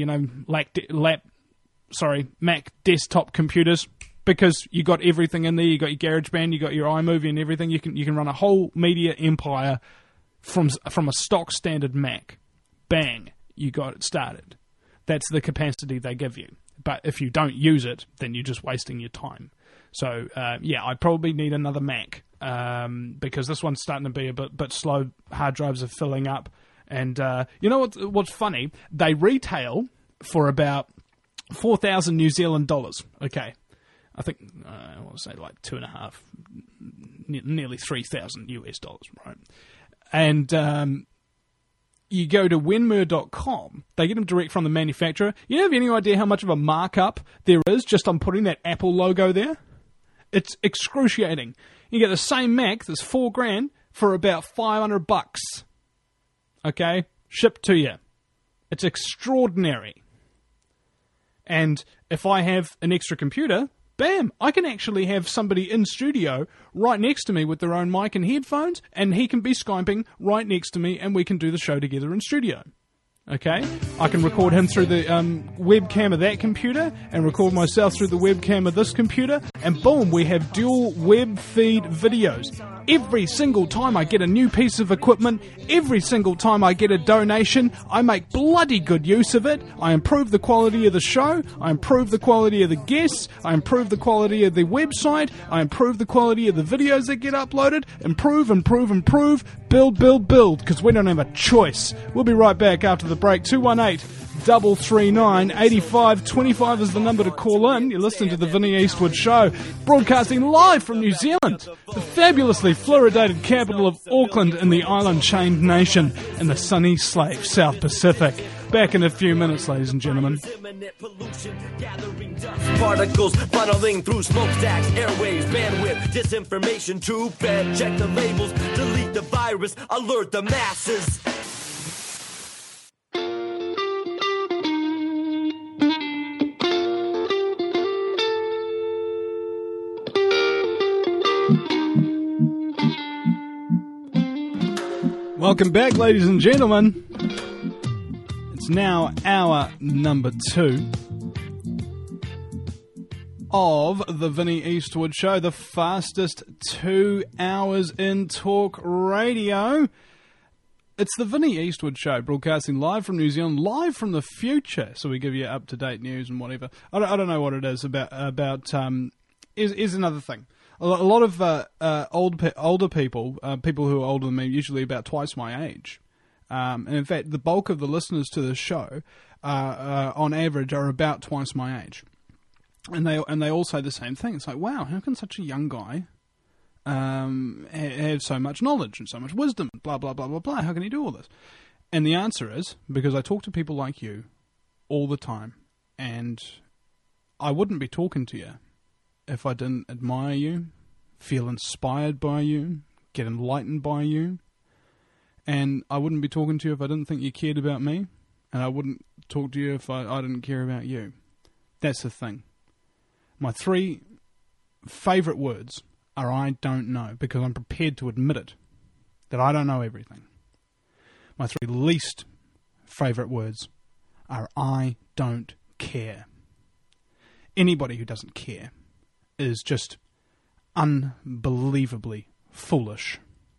Mac desktop computers. Because you got everything in there, you got your GarageBand, you got your iMovie and everything. You can run a whole media empire from a stock standard Mac. Bang, you got it started. That's the capacity they give you. But if you don't use it, then you're just wasting your time. So I probably need another Mac because this one's starting to be a bit slow. Hard drives are filling up, and you know what's funny? They retail for about 4,000 New Zealand dollars. Okay. I think, I want to say like 2.5, nearly 3,000 US dollars, right? And you go to Wenmer.com, they get them direct from the manufacturer. You have any idea how much of a markup there is just on putting that Apple logo there? It's excruciating. You get the same Mac that's $4,000 for about $500. Okay? Shipped to you. It's extraordinary. And if I have an extra computer, bam, I can actually have somebody in studio right next to me with their own mic and headphones, and he can be Skyping right next to me, and we can do the show together in studio. Okay? I can record him through the webcam of that computer and record myself through the webcam of this computer, and boom, we have dual web feed videos. Every single time I get a new piece of equipment, every single time I get a donation, I make bloody good use of it. I improve the quality of the show, I improve the quality of the guests, I improve the quality of the website, I improve the quality of the videos that get uploaded, improve, build, because we don't have a choice. We'll be right back after the break. 218-339-8525 is the number to call in. You're listening to the Vinnie Eastwood Show, broadcasting live from New Zealand, the fabulously fluoridated capital of Auckland in the island-chained nation in the sunny Slave South Pacific. Back in a few minutes, ladies and gentlemen. Particles funneling through smokestacks, airwaves, bandwidth, disinformation, true bad, check the labels, delete the virus, alert the masses. Welcome back, ladies and gentlemen. It's now hour number 2 of the Vinnie Eastwood Show, the fastest 2 hours in talk radio. It's the Vinnie Eastwood Show, broadcasting live from New Zealand, live from the future, so we give you up-to-date news and whatever. I don't know what it is about is another thing. A lot of older people, people who are older than me, usually about twice my age. And in fact, the bulk of the listeners to this show, on average, are about twice my age. And they all say the same thing. It's like, wow, how can such a young guy have so much knowledge and so much wisdom, blah, blah, blah, blah, blah. How can he do all this? And the answer is, because I talk to people like you all the time, and I wouldn't be talking to you if I didn't admire you, feel inspired by you, get enlightened by you. And I wouldn't be talking to you if I didn't think you cared about me, and I wouldn't talk to you if I didn't care about you. That's the thing. My 3 favourite words are I don't know, because I'm prepared to admit it, that I don't know everything. My 3 least favourite words are I don't care. Anybody who doesn't care is just unbelievably foolish,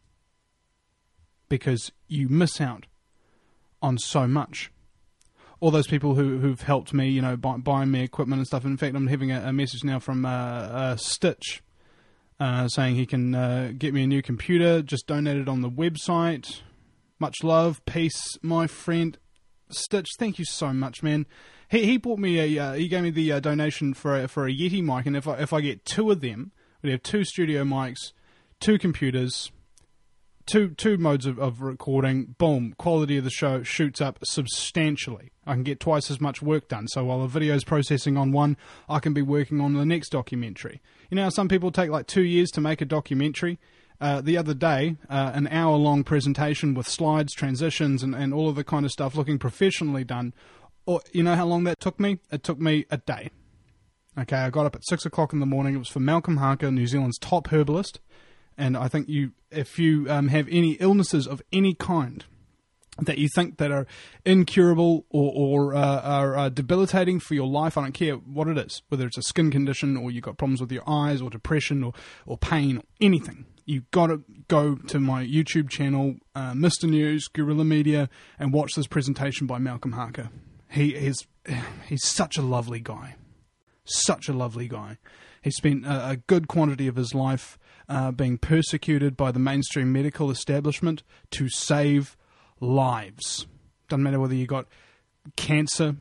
because you miss out on so much. All those people who've helped me, buying me equipment and stuff. In fact, I'm having a message now from Stitch saying he can get me a new computer, just donate it on the website. Much love, peace, my friend. Stitch, thank you so much, man. He bought me he gave me the donation for a Yeti mic, and if I get 2 of them, we have 2 studio mics, 2 computers, two modes of recording. Boom, quality of the show shoots up substantially. I can get twice as much work done. So while a video's processing on one, I can be working on the next documentary. You know how some people take like 2 years to make a documentary? The other day, an hour-long presentation with slides, transitions, and all of the kind of stuff looking professionally done. Or, you know how long that took me? It took me a day. Okay, I got up at 6 o'clock in the morning. It was for Malcolm Harker, New Zealand's top herbalist. And I think if you have any illnesses of any kind that you think that are incurable or are debilitating for your life, I don't care what it is, whether it's a skin condition or you've got problems with your eyes or depression or pain or anything, you've got to go to my YouTube channel, Mr. News, Guerrilla Media, and watch this presentation by Malcolm Harker. He's such a lovely guy. Such a lovely guy. He spent a good quantity of his life being persecuted by the mainstream medical establishment to save lives. Doesn't matter whether you got cancer,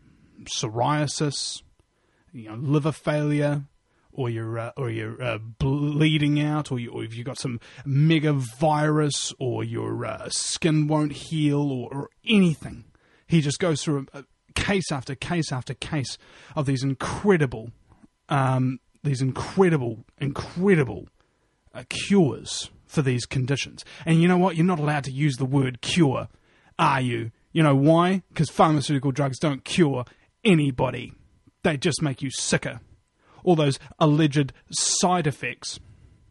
psoriasis, liver failure, or you're bleeding out, or if you've got some mega virus, or your skin won't heal, or anything. He just goes through a case after case after case of these incredible cures for these conditions. And you know what? You're not allowed to use the word cure, are you? You know why? Because pharmaceutical drugs don't cure anybody. They just make you sicker. all those alleged side effects,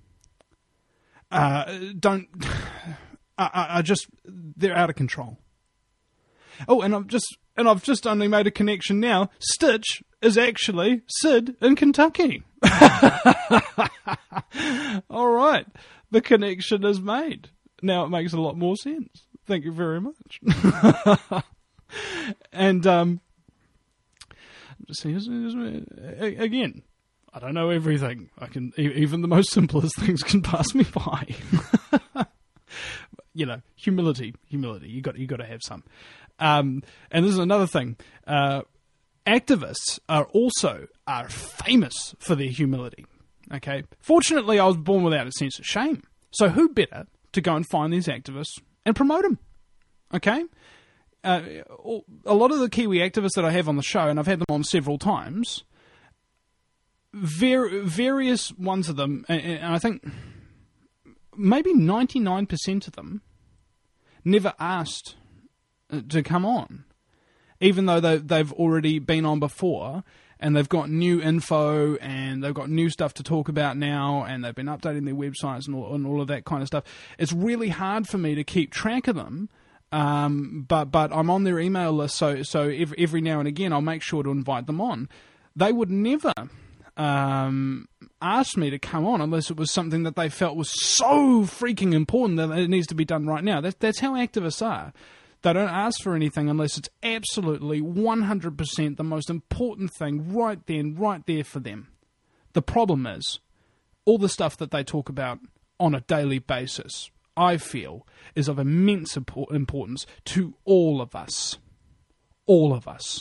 are just, they're out of control. Oh, and I've just only made a connection now. Stitch is actually Sid in Kentucky. All right, the connection is made. Now it makes a lot more sense. Thank you very much. And again, I don't know everything. I can even the most simplest things can pass me by. You know, humility. You got to have some. And this is another thing. Activists are famous for their humility. Okay. Fortunately, I was born without a sense of shame. So who better to go and find these activists and promote them? Okay. A lot of the Kiwi activists that I have on the show, and I've had them on several times, various ones of them, and I think maybe 99% of them never asked to come on, even though they've already been on before, and they've got new info, and they've got new stuff to talk about now, and they've been updating their websites and all of that kind of stuff. It's really hard for me to keep track of them, but I'm on their email list, so every now and again I'll make sure to invite them on. They would never ask me to come on unless it was something that they felt was so freaking important that it needs to be done right now. That's how activists are. They don't ask for anything unless it's absolutely 100% the most important thing right then, right there for them. The problem is, all the stuff that they talk about on a daily basis, I feel, is of immense importance to all of us. All of us.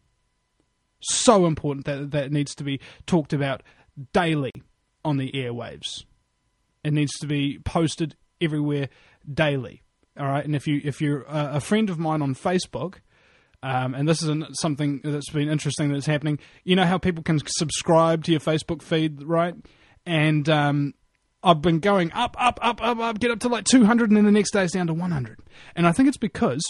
So important that it needs to be talked about daily on the airwaves. It needs to be posted everywhere daily. All right, and if you're a friend of mine on Facebook, and this is something that's been interesting that's happening, you know how people can subscribe to your Facebook feed, right? And I've been going up, get up to like 200, and then the next day it's down to 100. And I think it's because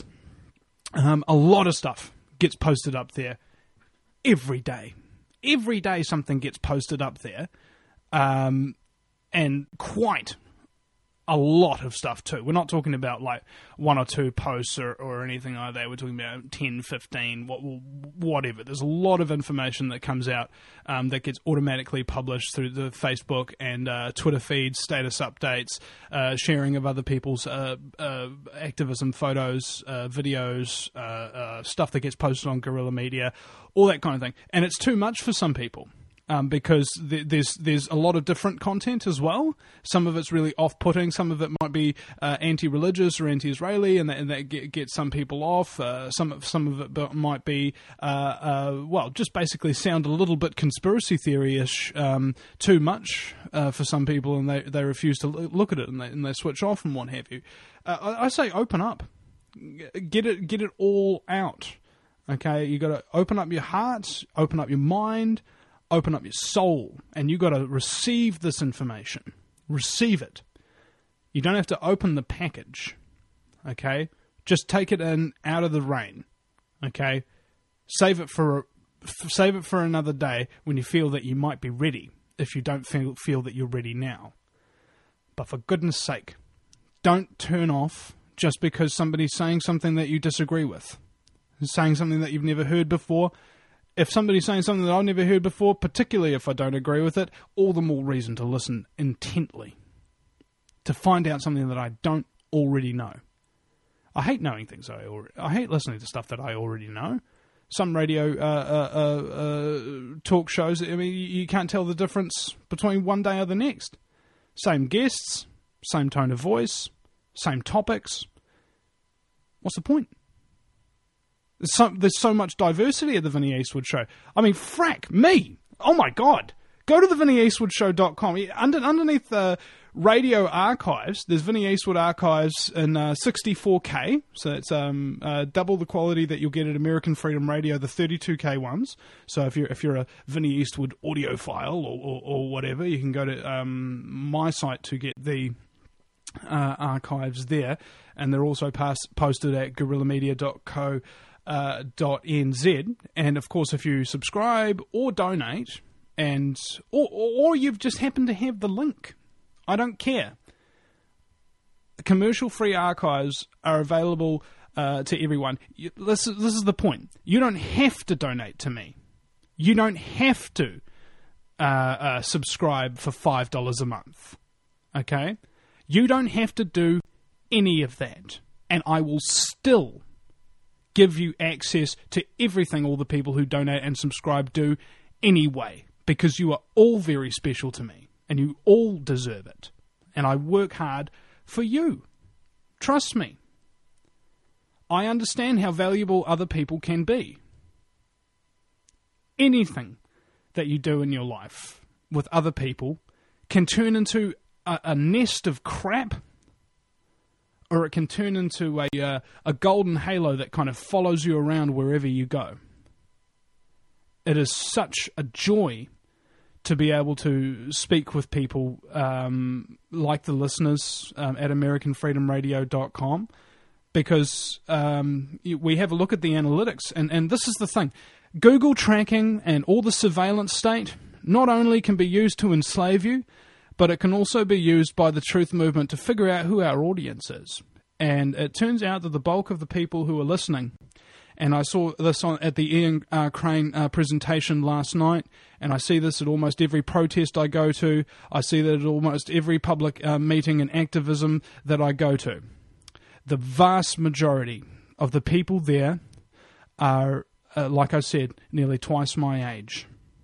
a lot of stuff gets posted up there every day. Every day something gets posted up there, and quite a lot of stuff too. We're not talking about like one or two posts or anything like that. We're talking about 10, 15, whatever. There's a lot of information that comes out that gets automatically published through the Facebook and Twitter feeds, status updates, sharing of other people's activism photos, videos, stuff that gets posted on Guerrilla Media, all that kind of thing. And it's too much for some people. Because there's a lot of different content as well. Some of it's really off-putting. Some of it might be anti-religious or anti-Israeli, and that gets some people off. Some of it might be just basically sound a little bit conspiracy theory-ish, too much for some people, and they refuse to look at it, and they switch off and what have you. I say open up, get it all out. Okay, you got to open up your heart, open up your mind. Open up your soul, and you've got to receive this information. Receive it. You don't have to open the package, okay? Just take it in out of the rain, okay? Save it for another day when you feel that you might be ready, if you don't feel that you're ready now. But for goodness sake, don't turn off just because somebody's saying something that you disagree with, saying something that you've never heard before. If somebody's saying something that I've never heard before, particularly if I don't agree with it, all the more reason to listen intently, to find out something that I don't already know. I hate knowing things I hate listening to stuff that I already know. Some radio talk shows, I mean, you can't tell the difference between one day or the next. Same guests, same tone of voice, same topics. What's the point? There's so much diversity at the Vinnie Eastwood Show. I mean, frack me. Oh my God. Go to the VinnieEastwoodShow.com. Underneath the radio archives, there's Vinnie Eastwood archives in 64K. So it's double the quality that you'll get at American Freedom Radio, the 32K ones. So if you're a Vinnie Eastwood audiophile or whatever, you can go to my site to get the archives there. And they're also posted at guerrillamedia.co.nz, and of course if you subscribe or donate and or you've just happened to have the link. I don't care. Commercial-free archives are available to everyone. This is the point. You don't have to donate to me. You don't have to subscribe for $5 a month. Okay? You don't have to do any of that. And I will still give you access to everything all the people who donate and subscribe do anyway. Because you are all very special to me. And you all deserve it. And I work hard for you. Trust me. I understand how valuable other people can be. Anything that you do in your life with other people can turn into a nest of crap, or it can turn into a golden halo that kind of follows you around wherever you go. It is such a joy to be able to speak with people like the listeners at AmericanFreedomRadio.com, because we have a look at the analytics, and this is the thing. Google tracking and all the surveillance state not only can be used to enslave you, but it can also be used by the truth movement to figure out who our audience is. And it turns out that the bulk of the people who are listening, and I saw this at the Ian Crane presentation last night, and I see this at almost every protest I go to. I see that at almost every public meeting and activism that I go to. The vast majority of the people there are, like I said, nearly twice my age.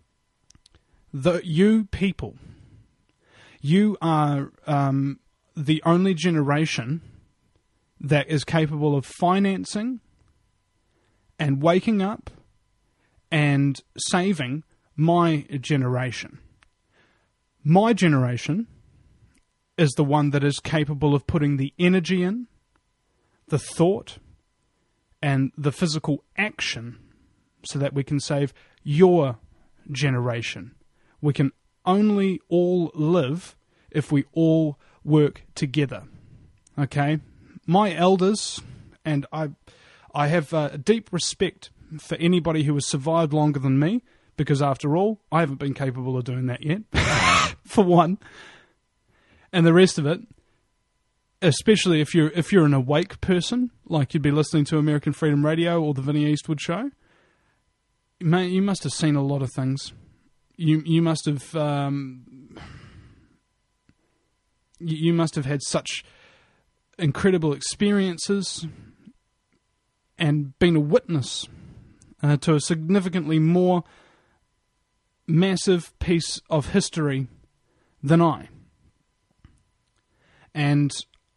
You people, you are the only generation that is capable of financing and waking up and saving my generation. My generation is the one that is capable of putting the energy in, the thought, and the physical action so that we can save your generation. We can only all live if we all work together. Okay? My elders, and I have deep respect for anybody who has survived longer than me, because after all, I haven't been capable of doing that yet, for one. And the rest of it, especially if you're an awake person, like you'd be listening to American Freedom Radio or the Vinnie Eastwood Show, you must have seen a lot of things. You must have you must have had such incredible experiences and been a witness to a significantly more massive piece of history than I. And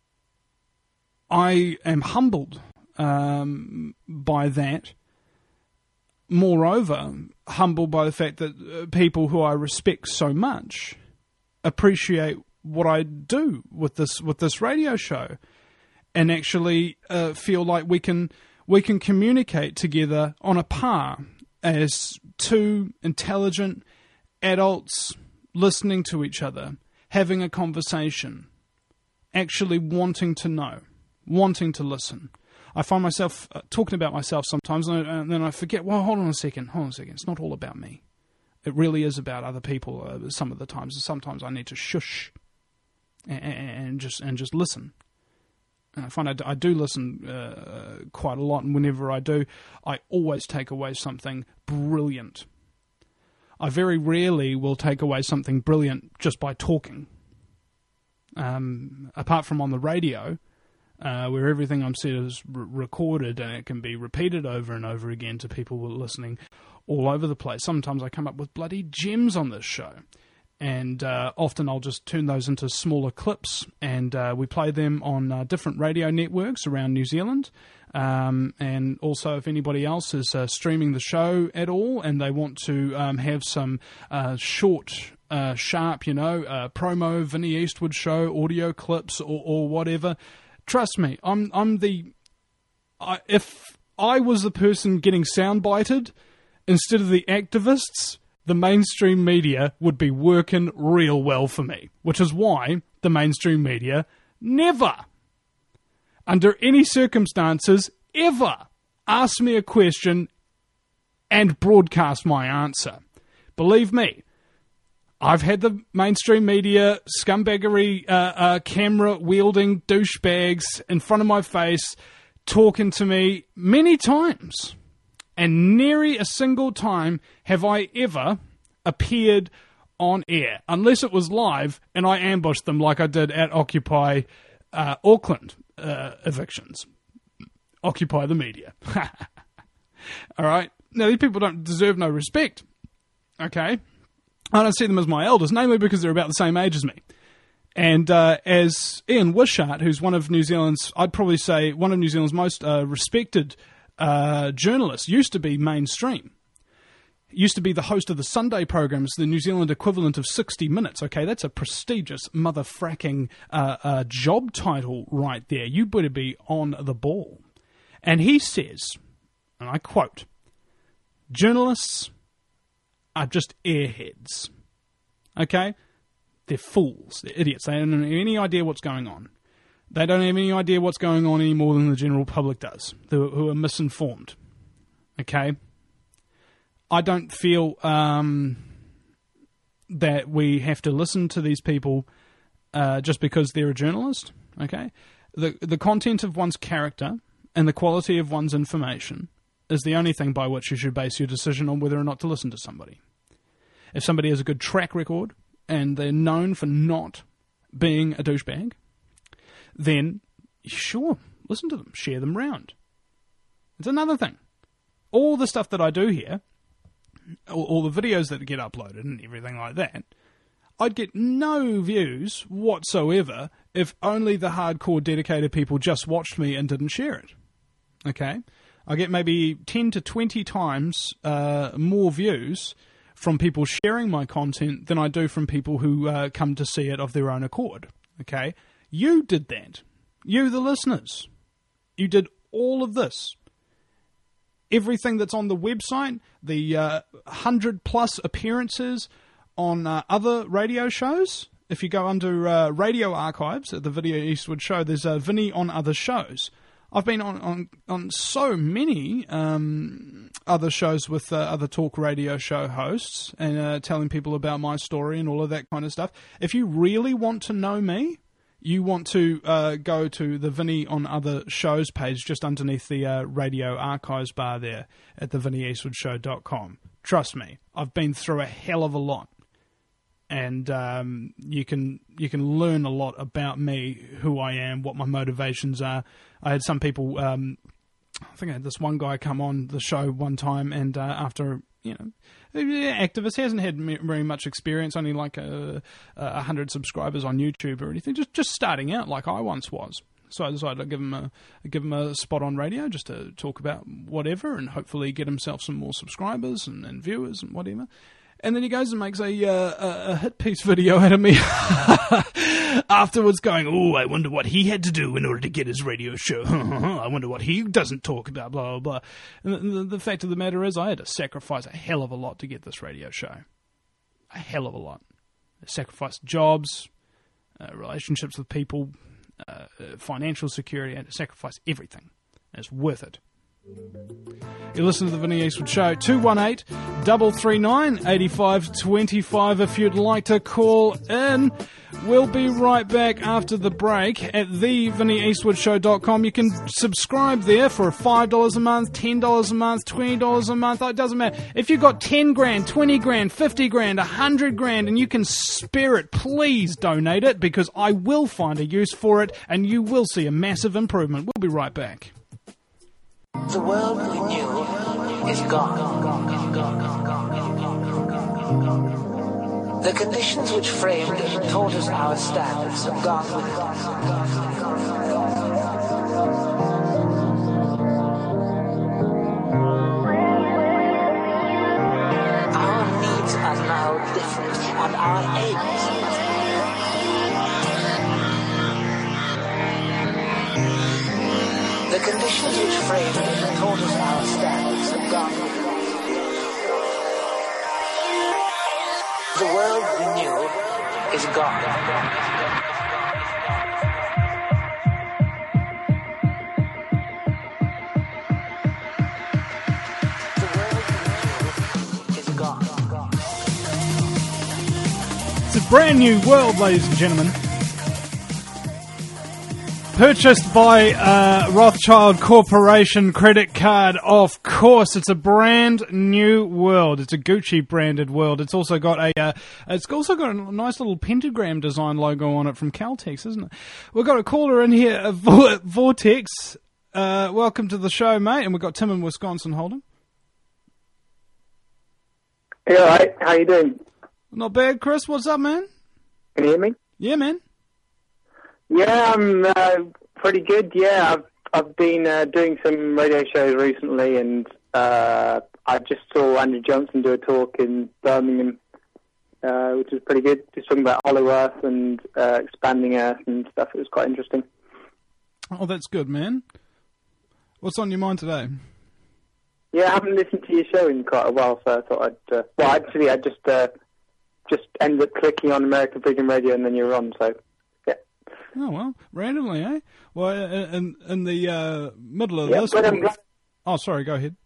I am humbled by that. Moreover, humbled by the fact that people who I respect so much appreciate what I do with this radio show, and actually feel like we can communicate together on a par as two intelligent adults listening to each other, having a conversation, actually wanting to know, wanting to listen. I find myself talking about myself sometimes, and then I forget, well, hold on a second. It's not all about me. It really is about other people some of the times. Sometimes I need to shush and just listen. And I find I do listen quite a lot, and whenever I do, I always take away something brilliant. I very rarely will take away something brilliant just by talking. Apart from on the radio, where everything I'm said is recorded and it can be repeated over and over again to people who are listening all over the place. Sometimes I come up with bloody gems on this show. And often I'll just turn those into smaller clips, and we play them on different radio networks around New Zealand. And also, if anybody else is streaming the show at all and they want to have some short, sharp, promo, Vinnie Eastwood Show, audio clips or whatever, trust me, if I was the person getting soundbited instead of the activists, the mainstream media would be working real well for me, which is why the mainstream media never, under any circumstances, ever ask me a question and broadcast my answer. Believe me, I've had the mainstream media scumbaggery, camera-wielding douchebags in front of my face talking to me many times. And nary a single time have I ever appeared on air, unless it was live and I ambushed them like I did at Occupy Auckland evictions. Occupy the media. All right? Now, these people don't deserve no respect. Okay? I don't see them as my elders, namely because they're about the same age as me. And as Ian Wishart, who's one of New Zealand's, I'd probably say one of New Zealand's most respected journalists, used to be mainstream. Used to be the host of the Sunday programs, the New Zealand equivalent of 60 Minutes. Okay, that's a prestigious motherfracking job title right there. You better be on the ball. And he says, and I quote, "Journalists are just airheads." Okay? They're fools. They're idiots. They don't have any idea what's going on. They don't have any idea what's going on any more than the general public does, who are misinformed. Okay? I don't feel that we have to listen to these people just because they're a journalist. Okay? The content of one's character and the quality of one's information is the only thing by which you should base your decision on whether or not to listen to somebody. If somebody has a good track record and they're known for not being a douchebag, then sure, listen to them, share them round. It's another thing. All the stuff that I do here, all the videos that get uploaded and everything like that, I'd get no views whatsoever if only the hardcore dedicated people just watched me and didn't share it. Okay? I get maybe 10 to 20 times more views from people sharing my content than I do from people who come to see it of their own accord. Okay? You did that. You, the listeners. You did all of this. Everything that's on the website, the 100-plus appearances on other radio shows. If you go under radio archives at the Vinnie Eastwood Show, there's Vinnie on other shows. I've been on so many other shows with other talk radio show hosts and telling people about my story and all of that kind of stuff. If you really want to know me, you want to go to the Vinnie on Other Shows page just underneath the radio archives bar there at thevinnieeastwoodshow.com. Trust me, I've been through a hell of a lot. And you can learn a lot about me, who I am, what my motivations are. I had some people, I think I had this one guy come on the show one time, and after, activist, he hasn't had very much experience, only like 100 subscribers on YouTube or anything, just starting out like I once was. So I decided to give him a spot on radio just to talk about whatever and hopefully get himself some more subscribers and viewers and whatever. And then he goes and makes a hit piece video out of me afterwards going, "Oh, I wonder what he had to do in order to get his radio show. I wonder what he doesn't talk about, blah, blah, blah." And the fact of the matter is I had to sacrifice a hell of a lot to get this radio show. A hell of a lot. I sacrificed jobs, relationships with people, financial security. I had to sacrifice everything. And it's worth it. You listen to the Vinnie Eastwood Show, 218-339-8525 if you'd like to call in. We'll be right back after the break at thevinnieeastwoodshow.com. You can subscribe there for $5 a month, $10 a month, $20 a month. It doesn't matter. If you've got 10 grand, 20 grand, 50 grand, 100 grand, and you can spare it, please donate it, because I will find a use for it and you will see a massive improvement. We'll be right back. The world we knew is gone. The conditions which framed and taught us our standards have gone with it. Our needs are now different, and our aims the conditions which framed and taught us our standards have gone with it. The world we knew is gone. The world we knew is gone. Brand new world, ladies and gentlemen. Purchased by Rothschild Corporation credit card, of course. It's a brand new world. It's a Gucci branded world. It's also got a nice little pentagram design logo on it from Caltex, isn't it? We've got a caller in here, Vortex. Welcome to the show, mate. And we've got Tim in Wisconsin holding. Hey, all right. How you doing? Not bad, Chris. What's up, man? Can you hear me? Yeah, man. Yeah, I'm pretty good. Yeah, I've been doing some radio shows recently, and I just saw Andrew Johnson do a talk in Birmingham, which was pretty good. Just talking about Hollow Earth and expanding Earth and stuff. It was quite interesting. Oh, that's good, man. What's on your mind today? Yeah, I haven't listened to your show in quite a while, so I thought I just ended up clicking on American Freedom Radio, and then you were on, so. Oh, well, randomly, eh? Well, in the middle of this... Oh, sorry, go ahead.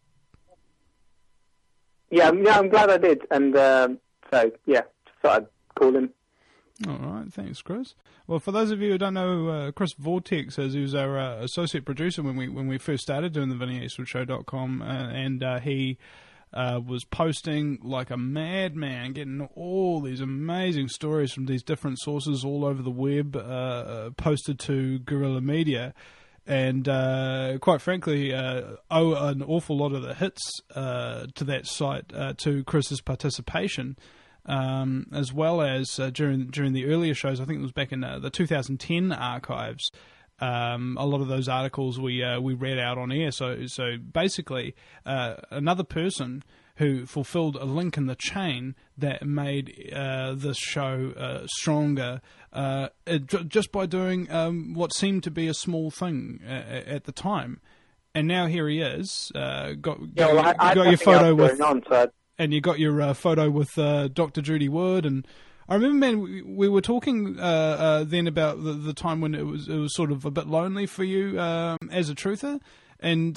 Yeah, I'm glad I did, and so, yeah, just thought I'd call in. All right, thanks, Chris. Well, for those of you who don't know, Chris Vortex is he was our associate producer when we first started doing the VinnyEastwoodShow.com, and he... was posting like a madman, getting all these amazing stories from these different sources all over the web, posted to Guerrilla Media, and quite frankly, owe an awful lot of the hits to that site to Chris's participation, as well as during the earlier shows. I think it was back in the 2010 archives. A lot of those articles we read out on air. So basically, another person who fulfilled a link in the chain that made this show stronger just by doing what seemed to be a small thing at the time. And now here he is. Got your photo with, and you got your photo with Dr. Judy Wood. And I remember, man, we were talking then about the time when it was sort of a bit lonely for you as a truther, and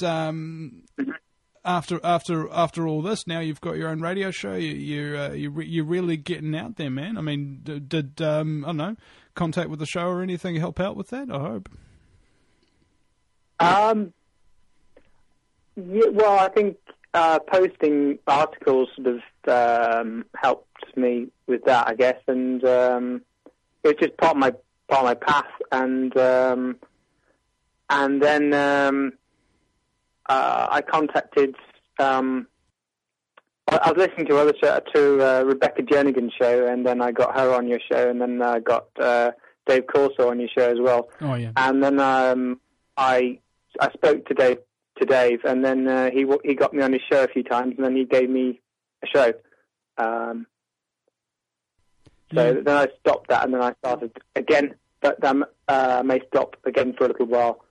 after all this, now you've got your own radio show. You're really getting out there, man. I mean, did I don't know, contact with the show or anything help out with that? I hope. Yeah, well, I think posting articles sort of helped me with that, I guess, and it was just part of my path, and then I contacted. I was listening to Rebecca Jernigan's show, and then I got her on your show, and then I got Dave Corso on your show as well. Oh yeah. And then I spoke to Dave, and then he got me on his show a few times, and then he gave me a show. So then I stopped that, and then I started again, but then may stop again for a little while.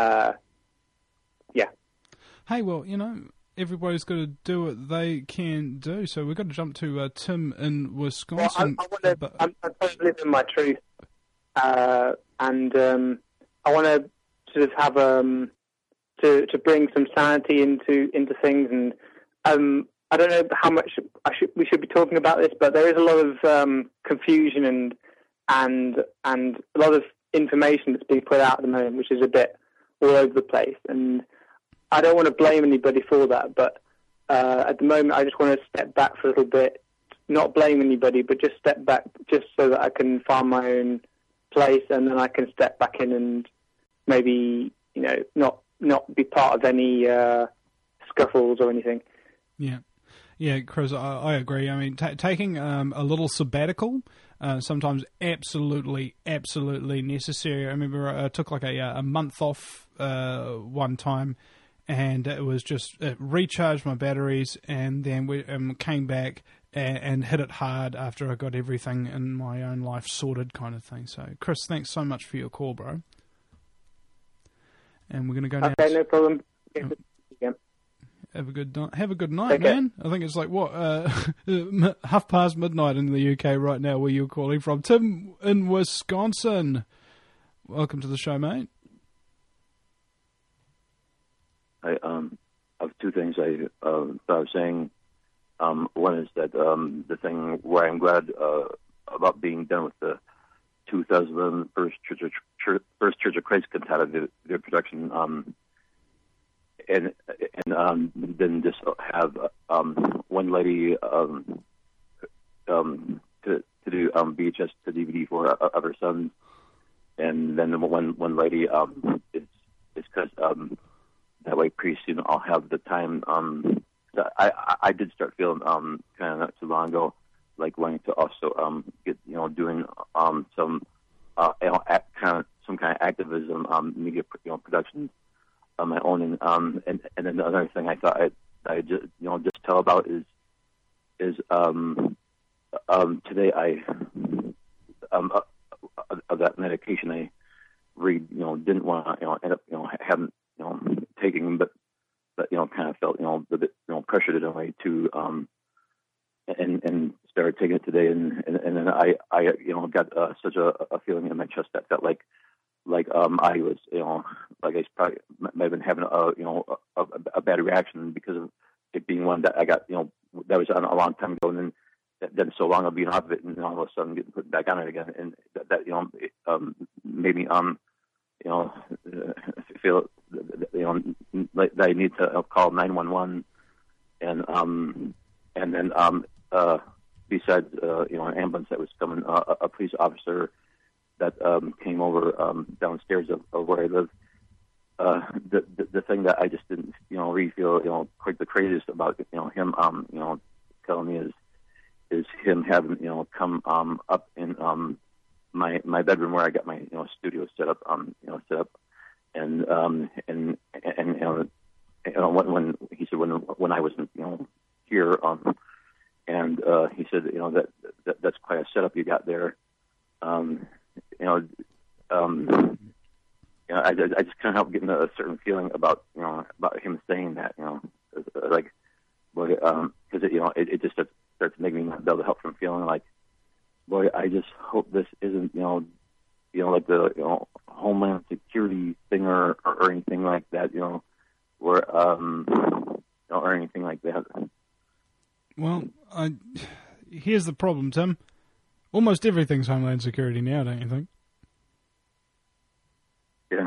Yeah. Hey, well, you know, everybody's got to do what they can do, so we've got to jump to Tim in Wisconsin. Well, I'm trying to live in my truth, and I want to sort of have to bring some sanity into things, and I don't know how much we should be talking about this, but there is a lot of confusion and a lot of information that's being put out at the moment, which is a bit all over the place. And I don't want to blame anybody for that, but at the moment I just want to step back for a little bit, not blame anybody, but just step back just so that I can find my own place, and then I can step back in and maybe, you know, not be part of any scuffles or anything. Yeah. Yeah, Chris, I agree. I mean, taking a little sabbatical, sometimes absolutely necessary. I remember I took like a month off one time, and it was just recharged my batteries, and then we came back and hit it hard after I got everything in my own life sorted, kind of thing. So, Chris, thanks so much for your call, bro. And we're going to go now. Okay, no problem. Have a good night, man. I think it's like, what, midnight in the UK right now where you're calling from. Tim in Wisconsin. Welcome to the show, mate. I have two things I was saying. One is that the thing where I'm glad about being done with the 2011 First Church of Christ cantata video production, and then just have one lady to do VHS to DVD for of her sons, and then one lady is because that way pretty soon I'll have the time. I did start feeling kind of not too long ago like wanting to also get doing some some kind of activism media productions on my own, and then another thing I thought I just tell about is today I of that medication I didn't want to end up having taking, but kind of felt a bit pressured in a way to and started taking it today, and then I got such a feeling in my chest that felt like I was like I probably might have been having a bad reaction because of it being one that I got that was on a long time ago, and then so long of being off of it, and all of a sudden getting put back on it again, and that made me feel like that I need to call 911, and then besides an ambulance that was coming, a police officer that came over downstairs of where I live. The thing that I just didn't really feel quite the craziest about him telling me is him having come up in my bedroom where I got my studio set up and when he said when I wasn't here and he said that's quite a setup you got there. I just can't help getting a certain feeling about him saying that like because it just starts making me not be able to help from feeling like, boy, I just hope this isn't like the Homeland Security thing or anything like that where or anything like that. Well, here's the problem, Tim. Almost everything's Homeland Security now, don't you think? Yeah.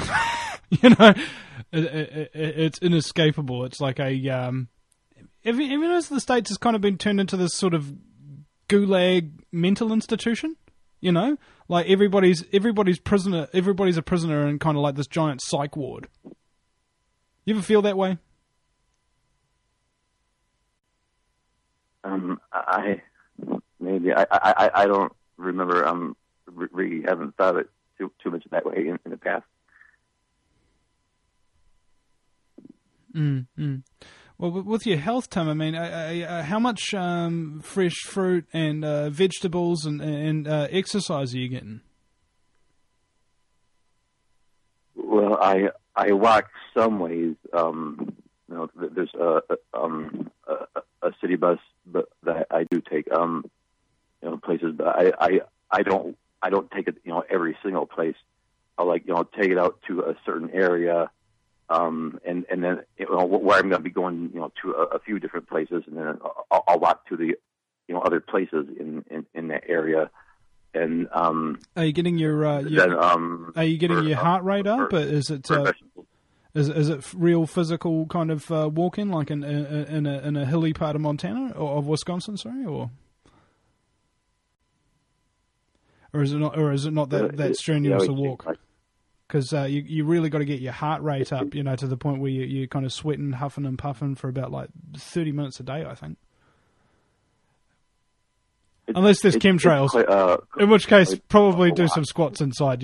It's inescapable. It's like a have you noticed the States has kind of been turned into this sort of gulag mental institution? Like everybody's prisoner. Everybody's a prisoner in kind of like this giant psych ward. You ever feel that way? I don't remember. Really haven't thought it too much that way in the past. Well, with your health, Tim, I mean, how much fresh fruit and vegetables and exercise are you getting? Well, I walk some ways. There's a city bus that I do take places, but I don't take it every single place. I'll take it out to a certain area. And then where I'm going to be going, to a few different places, and then I'll walk to the, other places in that area. And are you getting your are you getting your heart rate up? Is it is it real physical kind of walking, like in a hilly part of Montana or of Wisconsin? Sorry, or is it not? Or is it not that strenuous a walk? Because you really got to get your heart rate up, to the point where you're kind of sweating, huffing and puffing for about like 30 minutes a day, I think. Unless there's chemtrails, in which case probably do some squats inside,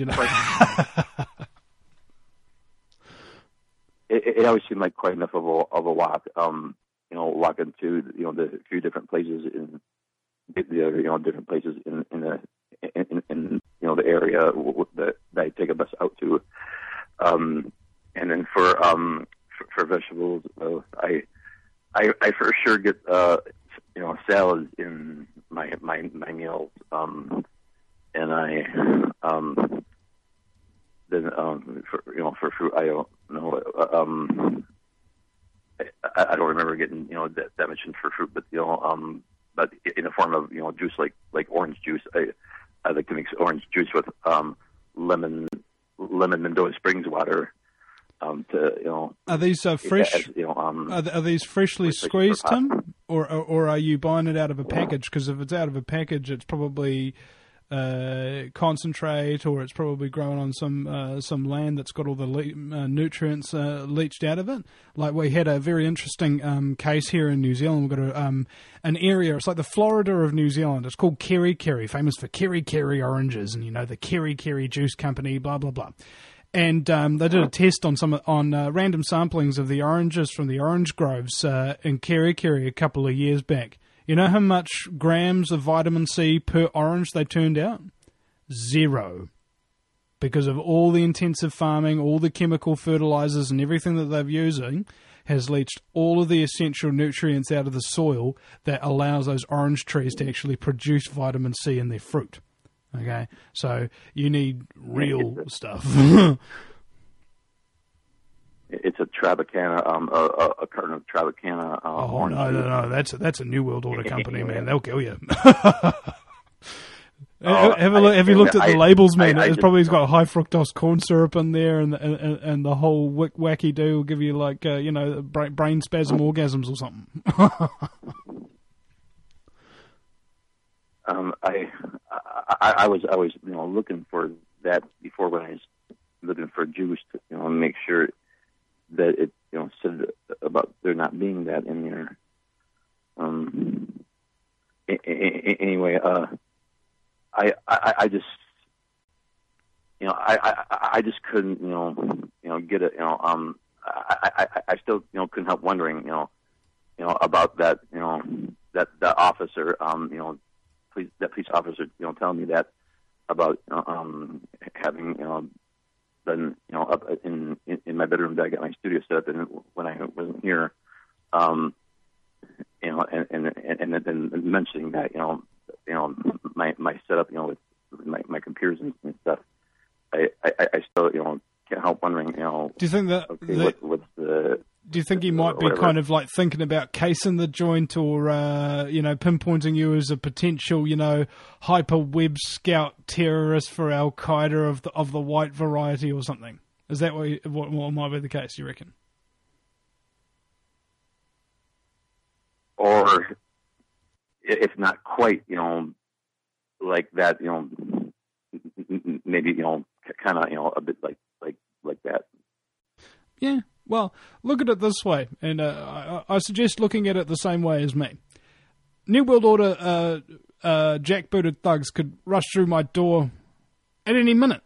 It always seemed like quite enough of a walk, walking to the few different places in the other different places in the area that I take a bus out to, and then for vegetables, I for sure get salads in my meals, and I then for fruit I don't know, I don't remember getting that much in for fruit, but but in the form of juice like orange juice. I like to mix orange juice with lemon Mendoza Springs water. Are these fresh? Are these freshly squeezed, Tim, or are you buying it out of a package? Because if it's out of a package, it's probably concentrate, or it's probably grown on some land that's got all the nutrients leached out of it. Like we had a very interesting case here in New Zealand. We've got an area. It's like the Florida of New Zealand. It's called Kerry Kerry, famous for Kerry Kerry oranges, and the Kerry Kerry Juice Company, blah blah blah. And they did a test on random samplings of the oranges from the orange groves in Kerry Kerry a couple of years back. You know how much grams of vitamin C per orange they turned out? 0. Because of all the intensive farming, all the chemical fertilizers and everything that they're using has leached all of the essential nutrients out of the soil that allows those orange trees to actually produce vitamin C in their fruit. Okay, so you need real stuff. It's a Tropicana, a carton of Tropicana. Orange no, that's a New World Order company, man. They'll kill you. Have you looked at the labels, man? It's probably got high fructose corn syrup in there, and the whole wacky do will give you brain spasm orgasms or something. I was looking for that before when I was looking for juice to make sure that it said about there not being that in there. Anyway, I just I just couldn't get it. I still couldn't help wondering about that that officer that police officer telling me that about having been up in my bedroom that I got my studio set up and when I wasn't here and then mentioning that my setup with my computers and stuff I still can't help wondering do you think that what's the do you think he might be kind of like thinking about casing the joint or, pinpointing you as a potential, hyper web scout terrorist for Al Qaeda of the white variety or something? Is that what might be the case, you reckon? Or if not quite, like that, maybe, kind of, a bit like that. Yeah. Well, look at it this way, and I suggest looking at it the same way as me. New World Order jackbooted thugs could rush through my door at any minute.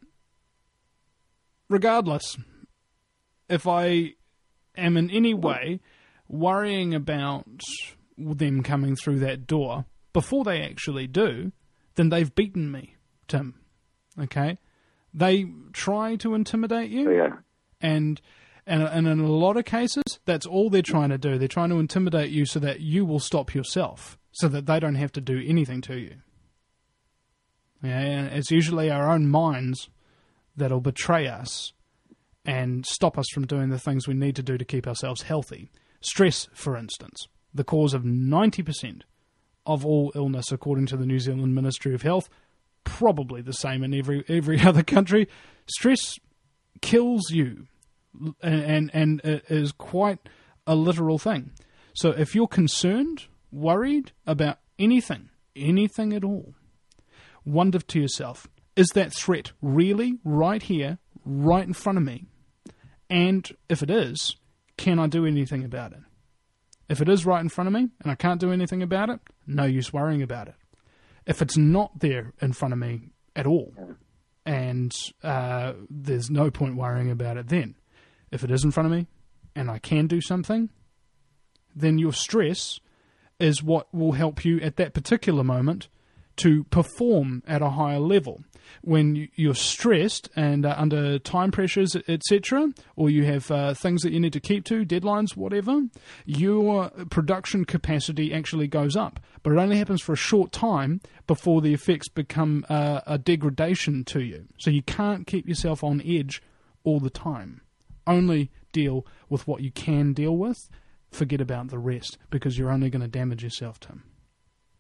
Regardless, if I am in any way worrying about them coming through that door before they actually do, then they've beaten me, Tim. Okay? They try to intimidate you, yeah. And in a lot of cases, that's all they're trying to do. They're trying to intimidate you so that you will stop yourself, so that they don't have to do anything to you. Yeah, and it's usually our own minds that'll betray us and stop us from doing the things we need to do to keep ourselves healthy. Stress, for instance, the cause of 90% of all illness, according to the New Zealand Ministry of Health, probably the same in every other country. Stress kills you. And it is quite a literal thing. So if you're concerned, worried about anything at all, wonder to yourself, is that threat really right here, right in front of me? And if it is, can I do anything about it? If it is right in front of me and I can't do anything about it, no use worrying about it. If it's not there in front of me at all, and there's no point worrying about it then. If it is in front of me and I can do something, then your stress is what will help you at that particular moment to perform at a higher level. When you're stressed and under time pressures, etc., or you have things that you need to keep to, deadlines, whatever, your production capacity actually goes up. But it only happens for a short time before the effects become a degradation to you. So you can't keep yourself on edge all the time. Only deal with what you can deal with. Forget about the rest, because you're only going to damage yourself, Tim.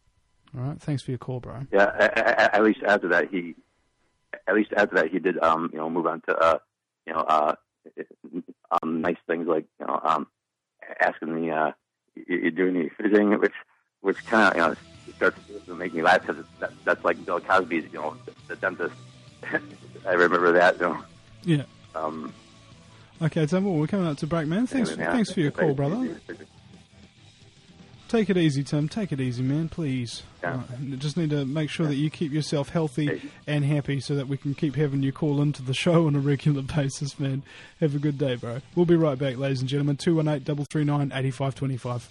All right. Thanks for your call, bro. Yeah, at least after that he did move on to nice things like asking me you're doing any fizzing, which kind of starts to make me laugh because that's like Bill Cosby's the dentist. I remember that. Yeah. Okay, Tim, we're coming up to break, man. Thanks for your call, brother. Take it easy, Tim. Take it easy, man, please. Yeah. Just need to make sure that you keep yourself healthy and happy so that we can keep having you call into the show on a regular basis, man. Have a good day, bro. We'll be right back, ladies and gentlemen. 218-339-8525.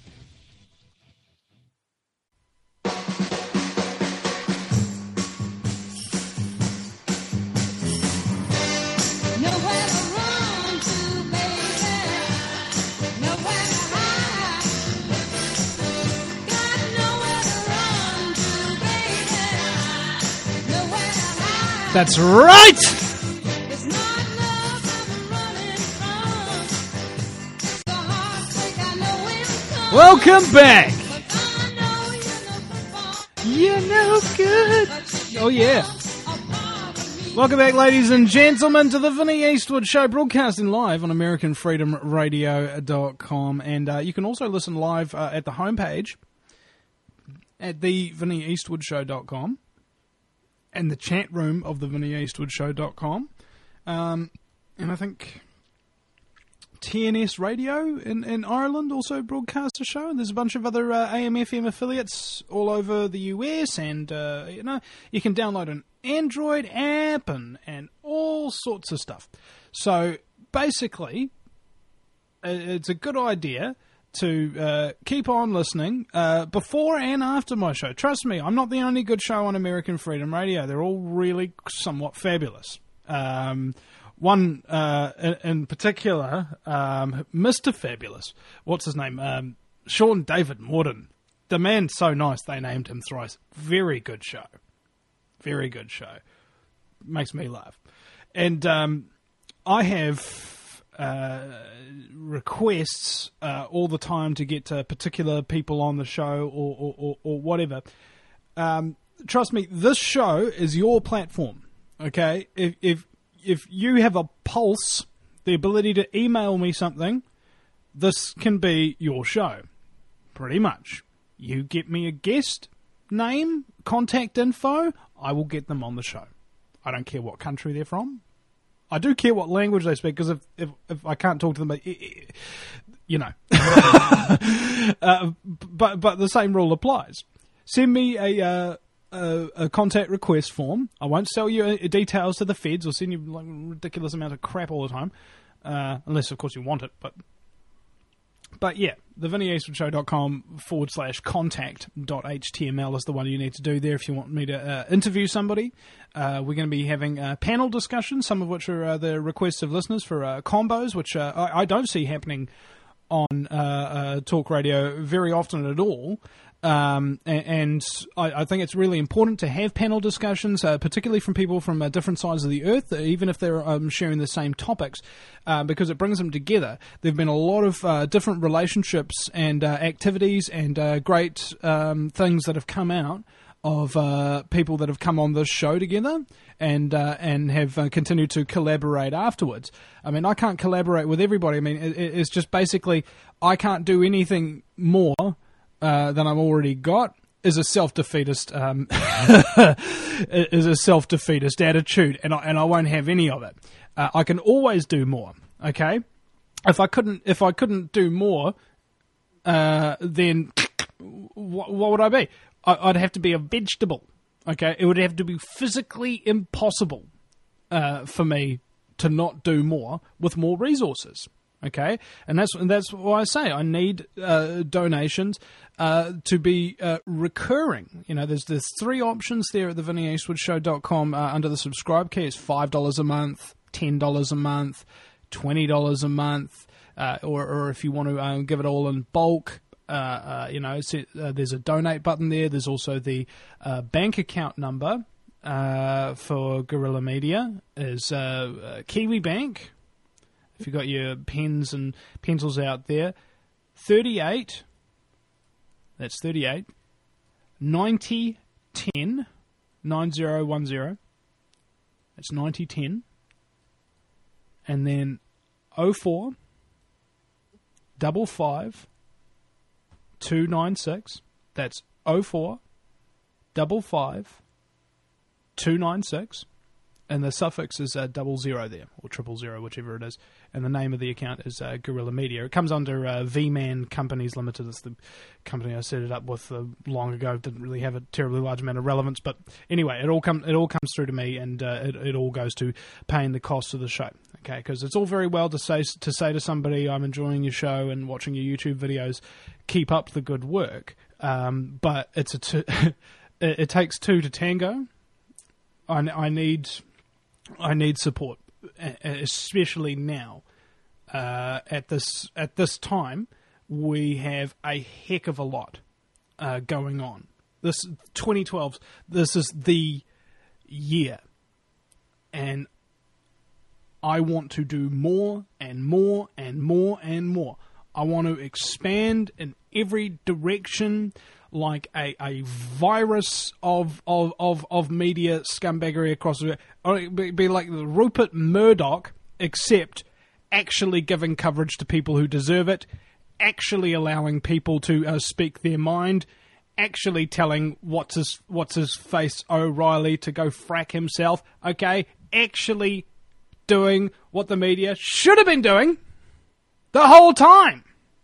That's right! Welcome back! You're no good! Oh yeah. Welcome back, ladies and gentlemen, to the Vinnie Eastwood Show, broadcasting live on AmericanFreedomRadio.com. And you can also listen live at the homepage at thevinnieeastwoodshow.com. and the chat room of the VinnieEastwoodShow.com. And I think TNS Radio in Ireland also broadcasts a show. And there's a bunch of other AM/FM affiliates all over the US. And, you can download an Android app and all sorts of stuff. So, basically, it's a good idea to keep on listening before and after my show. Trust me, I'm not the only good show on American Freedom Radio. They're all really somewhat fabulous. One in particular, Mr. Fabulous. What's his name? Sean David Morden. The man's so nice they named him thrice. Very good show. Very good show. Makes me laugh. And I have requests all the time to get particular people on the show or whatever. Trust me, this show is your platform. Okay, if you have a pulse, the ability to email me something, this can be your show. Pretty much. You get me a guest name, contact info, I will get them on the show. I don't care what country they're from. I do care what language they speak, because if I can't talk to them, you know. but the same rule applies. Send me a contact request form. I won't sell you details to the feds or send you like a ridiculous amount of crap all the time, unless of course you want it. But yeah, the VinnieEastwoodShow.com/contact.html is the one you need to do there if you want me to interview somebody. We're going to be having panel discussions, some of which are the requests of listeners for combos, which I don't see happening on talk radio very often at all. And I think it's really important to have panel discussions, particularly from people from different sides of the earth, even if they're sharing the same topics, because it brings them together. There have been a lot of different relationships and activities and great things that have come out of people that have come on this show together and have continued to collaborate afterwards. I mean, I can't collaborate with everybody. I mean, it's just basically I can't do anything more than I've already got. Is a self-defeatist attitude, and I won't have any of it. I can always do more. Okay, if I couldn't do more, then what would I be? I'd have to be a vegetable. Okay, it would have to be physically impossible for me to not do more with more resources. Okay, and that's why I say I need donations to be recurring. You know, there's three options there at the VinnieEastwoodShow.com under the subscribe key. It's $5 a month, $10 a month, $20 a month, or if you want to give it all in bulk. There's a donate button there. There's also the bank account number for Guerrilla Media is Kiwi Bank. If you've got your pens and pencils out there, 38. That's 38. 9010 9010. It's 9010. And then 04 55 296. That's 04 55 296. And the suffix is 00 there, or 000, whichever it is. And the name of the account is Guerrilla Media. It comes under V-Man Companies Limited. It's the company I set it up with long ago. It didn't really have a terribly large amount of relevance. But anyway, it all comes through to me, and it all goes to paying the cost of the show. Okay, because it's all very well to say to somebody, I'm enjoying your show and watching your YouTube videos, keep up the good work. But it's it takes two to tango. I need support, especially now. At this time, we have a heck of a lot going on. This 2012, this is the year, and I want to do more and more and more and more. I want to expand in every direction, like a virus of media scumbaggery across the... Be like the Rupert Murdoch, except actually giving coverage to people who deserve it, actually allowing people to speak their mind, actually telling what's his face O'Reilly to go frack himself, okay? Actually doing what the media should have been doing the whole time.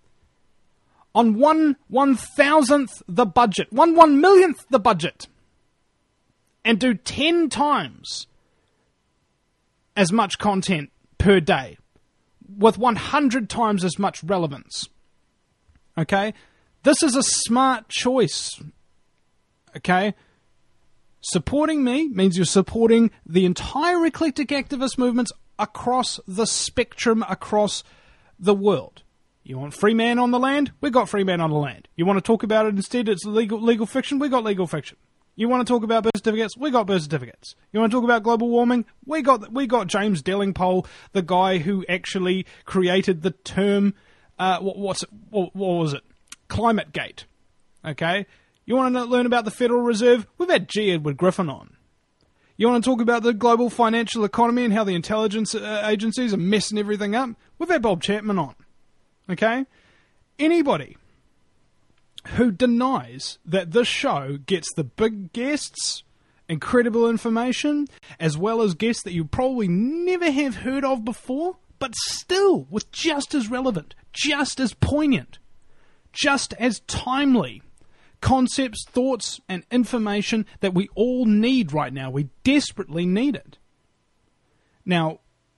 On 1/1000th the budget, 1/1,000,000th the budget, and do 10 times as much content per day, with 100 times as much relevance. Okay? This is a smart choice. Okay? Supporting me means you're supporting the entire eclectic activist movements across the spectrum, across the world. You want free man on the land? We got free man on the land. You want to talk about it instead? It's legal fiction? We got legal fiction. You want to talk about birth certificates? We got birth certificates. You want to talk about global warming? We got James Dellingpole, the guy who actually created the term. What was it? ClimateGate. Okay. You want to learn about the Federal Reserve? We've had G. Edward Griffin on. You want to talk about the global financial economy and how the intelligence agencies are messing everything up? We've had Bob Chapman on. Okay? Anybody who denies that this show gets the big guests, incredible information, as well as guests that you probably never have heard of before, but still with just as relevant, just as poignant, just as timely concepts, thoughts, and information that we all need right now. We desperately need it. Now,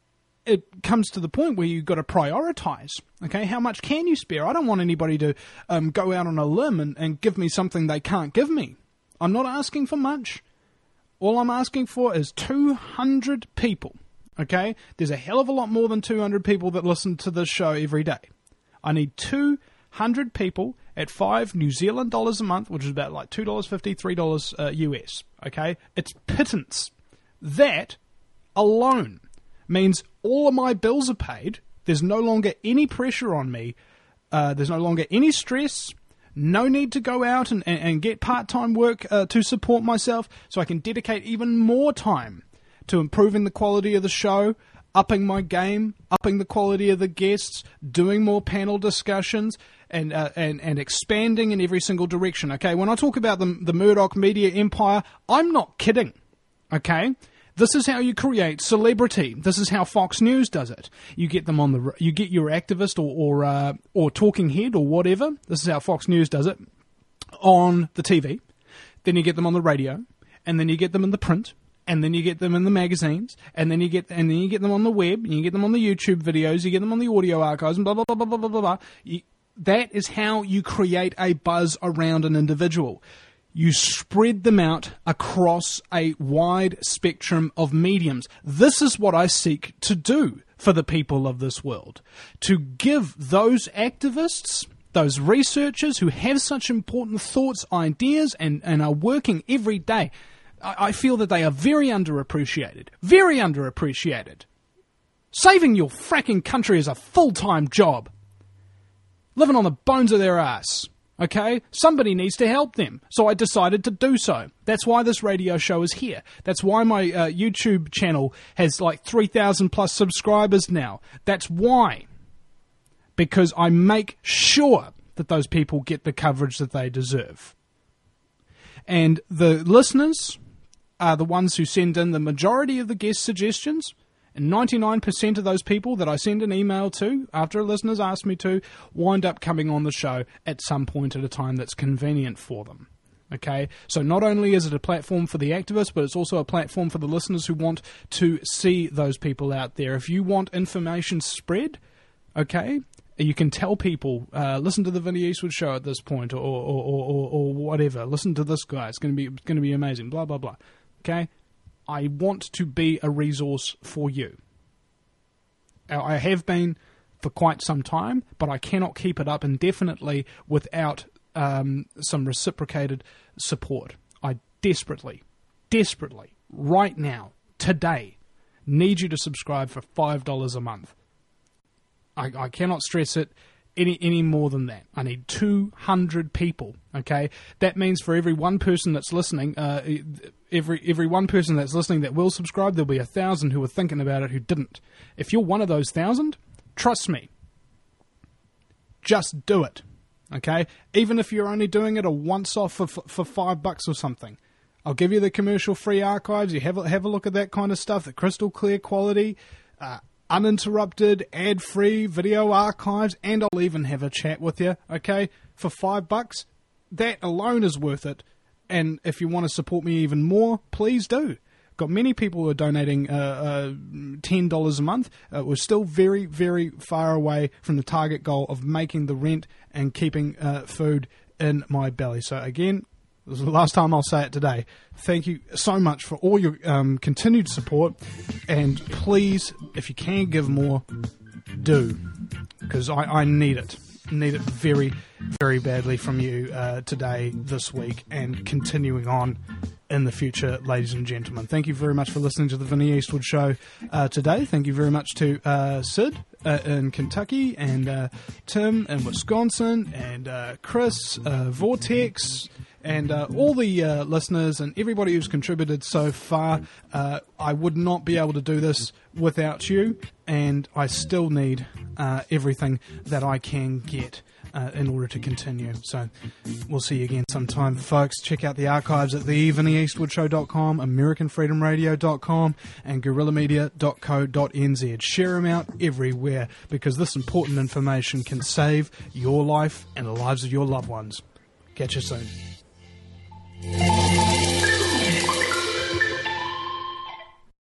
it comes to the point where you've got to prioritize. Okay, how much can you spare? I don't want anybody to go out on a limb and give me something they can't give me. I'm not asking for much. All I'm asking for is 200 people. Okay, there's a hell of a lot more than 200 people that listen to this show every day. I need 200 people at $5 New Zealand dollars a month, which is about like $2.50, $3 US. Okay, it's pittance. That alone means all of my bills are paid. There's no longer any pressure on me. There's no longer any stress. No need to go out and get part-time work to support myself, so I can dedicate even more time to improving the quality of the show, upping my game, upping the quality of the guests, doing more panel discussions, and expanding in every single direction. Okay, when I talk about the Murdoch media empire, I'm not kidding. Okay. This is how you create celebrity. This is how Fox News does it. You get them on you get your activist or talking head or whatever. This is how Fox News does it on the TV. Then you get them on the radio, and then you get them in the print, and then you get them in the magazines, and then you get them on the web, and you get them on the YouTube videos, you get them on the audio archives, and blah blah blah blah blah blah blah. That is how you create a buzz around an individual. You spread them out across a wide spectrum of mediums. This is what I seek to do for the people of this world. To give those activists, those researchers who have such important thoughts, ideas, and are working every day, I feel that they are very underappreciated. Very underappreciated. Saving your fracking country is a full-time job. Living on the bones of their ass. Okay? Somebody needs to help them. So I decided to do so. That's why this radio show is here. That's why my YouTube channel has like 3,000 plus subscribers now. That's why. Because I make sure that those people get the coverage that they deserve. And the listeners are the ones who send in the majority of the guest suggestions. And 99% of those people that I send an email to, after a listener's asked me to, wind up coming on the show at some point at a time that's convenient for them. Okay? So not only is it a platform for the activists, but it's also a platform for the listeners who want to see those people out there. If you want information spread, okay, you can tell people, listen to the Vinny Eastwood show at this point, or whatever. Listen to this guy. It's going to be amazing. Blah blah blah. Okay? I want to be a resource for you. I have been for quite some time, but I cannot keep it up indefinitely without some reciprocated support. I desperately, right now, today, need you to subscribe for $5 a month. I cannot stress it any more than that. I need 200 people, okay? That means for every one person that's listening, every one person that's listening that will subscribe, there'll be 1,000 who are thinking about it who didn't. If you're one of those 1,000, trust me, just do it, okay? Even if you're only doing it a once-off for $5 or something. I'll give you the commercial-free archives. You have a look at that kind of stuff, the crystal clear quality, uninterrupted, ad-free video archives, and I'll even have a chat with you, okay, for $5. That alone is worth it, and if you want to support me even more, please do. Got many people who are donating $10 a month. We're still very, very far away from the target goal of making the rent and keeping food in my belly. So again, this is the last time I'll say it today. Thank you so much for all your continued support. And please, if you can give more, do. Because I need it. Need it very, very badly from you today, this week, and continuing on in the future, ladies and gentlemen. Thank you very much for listening to the Vinny Eastwood Show today. Thank you very much to Sid in Kentucky, and Tim in Wisconsin, and Chris, Vortex, and all the listeners and everybody who's contributed so far. I would not be able to do this without you, and I still need everything that I can get in order to continue. So we'll see you again sometime, folks. Check out the archives at thevinnieeastwoodshow.com, AmericanFreedomRadio.com, and guerrillamedia.co.nz. Share them out everywhere, because this important information can save your life and the lives of your loved ones. Catch you soon.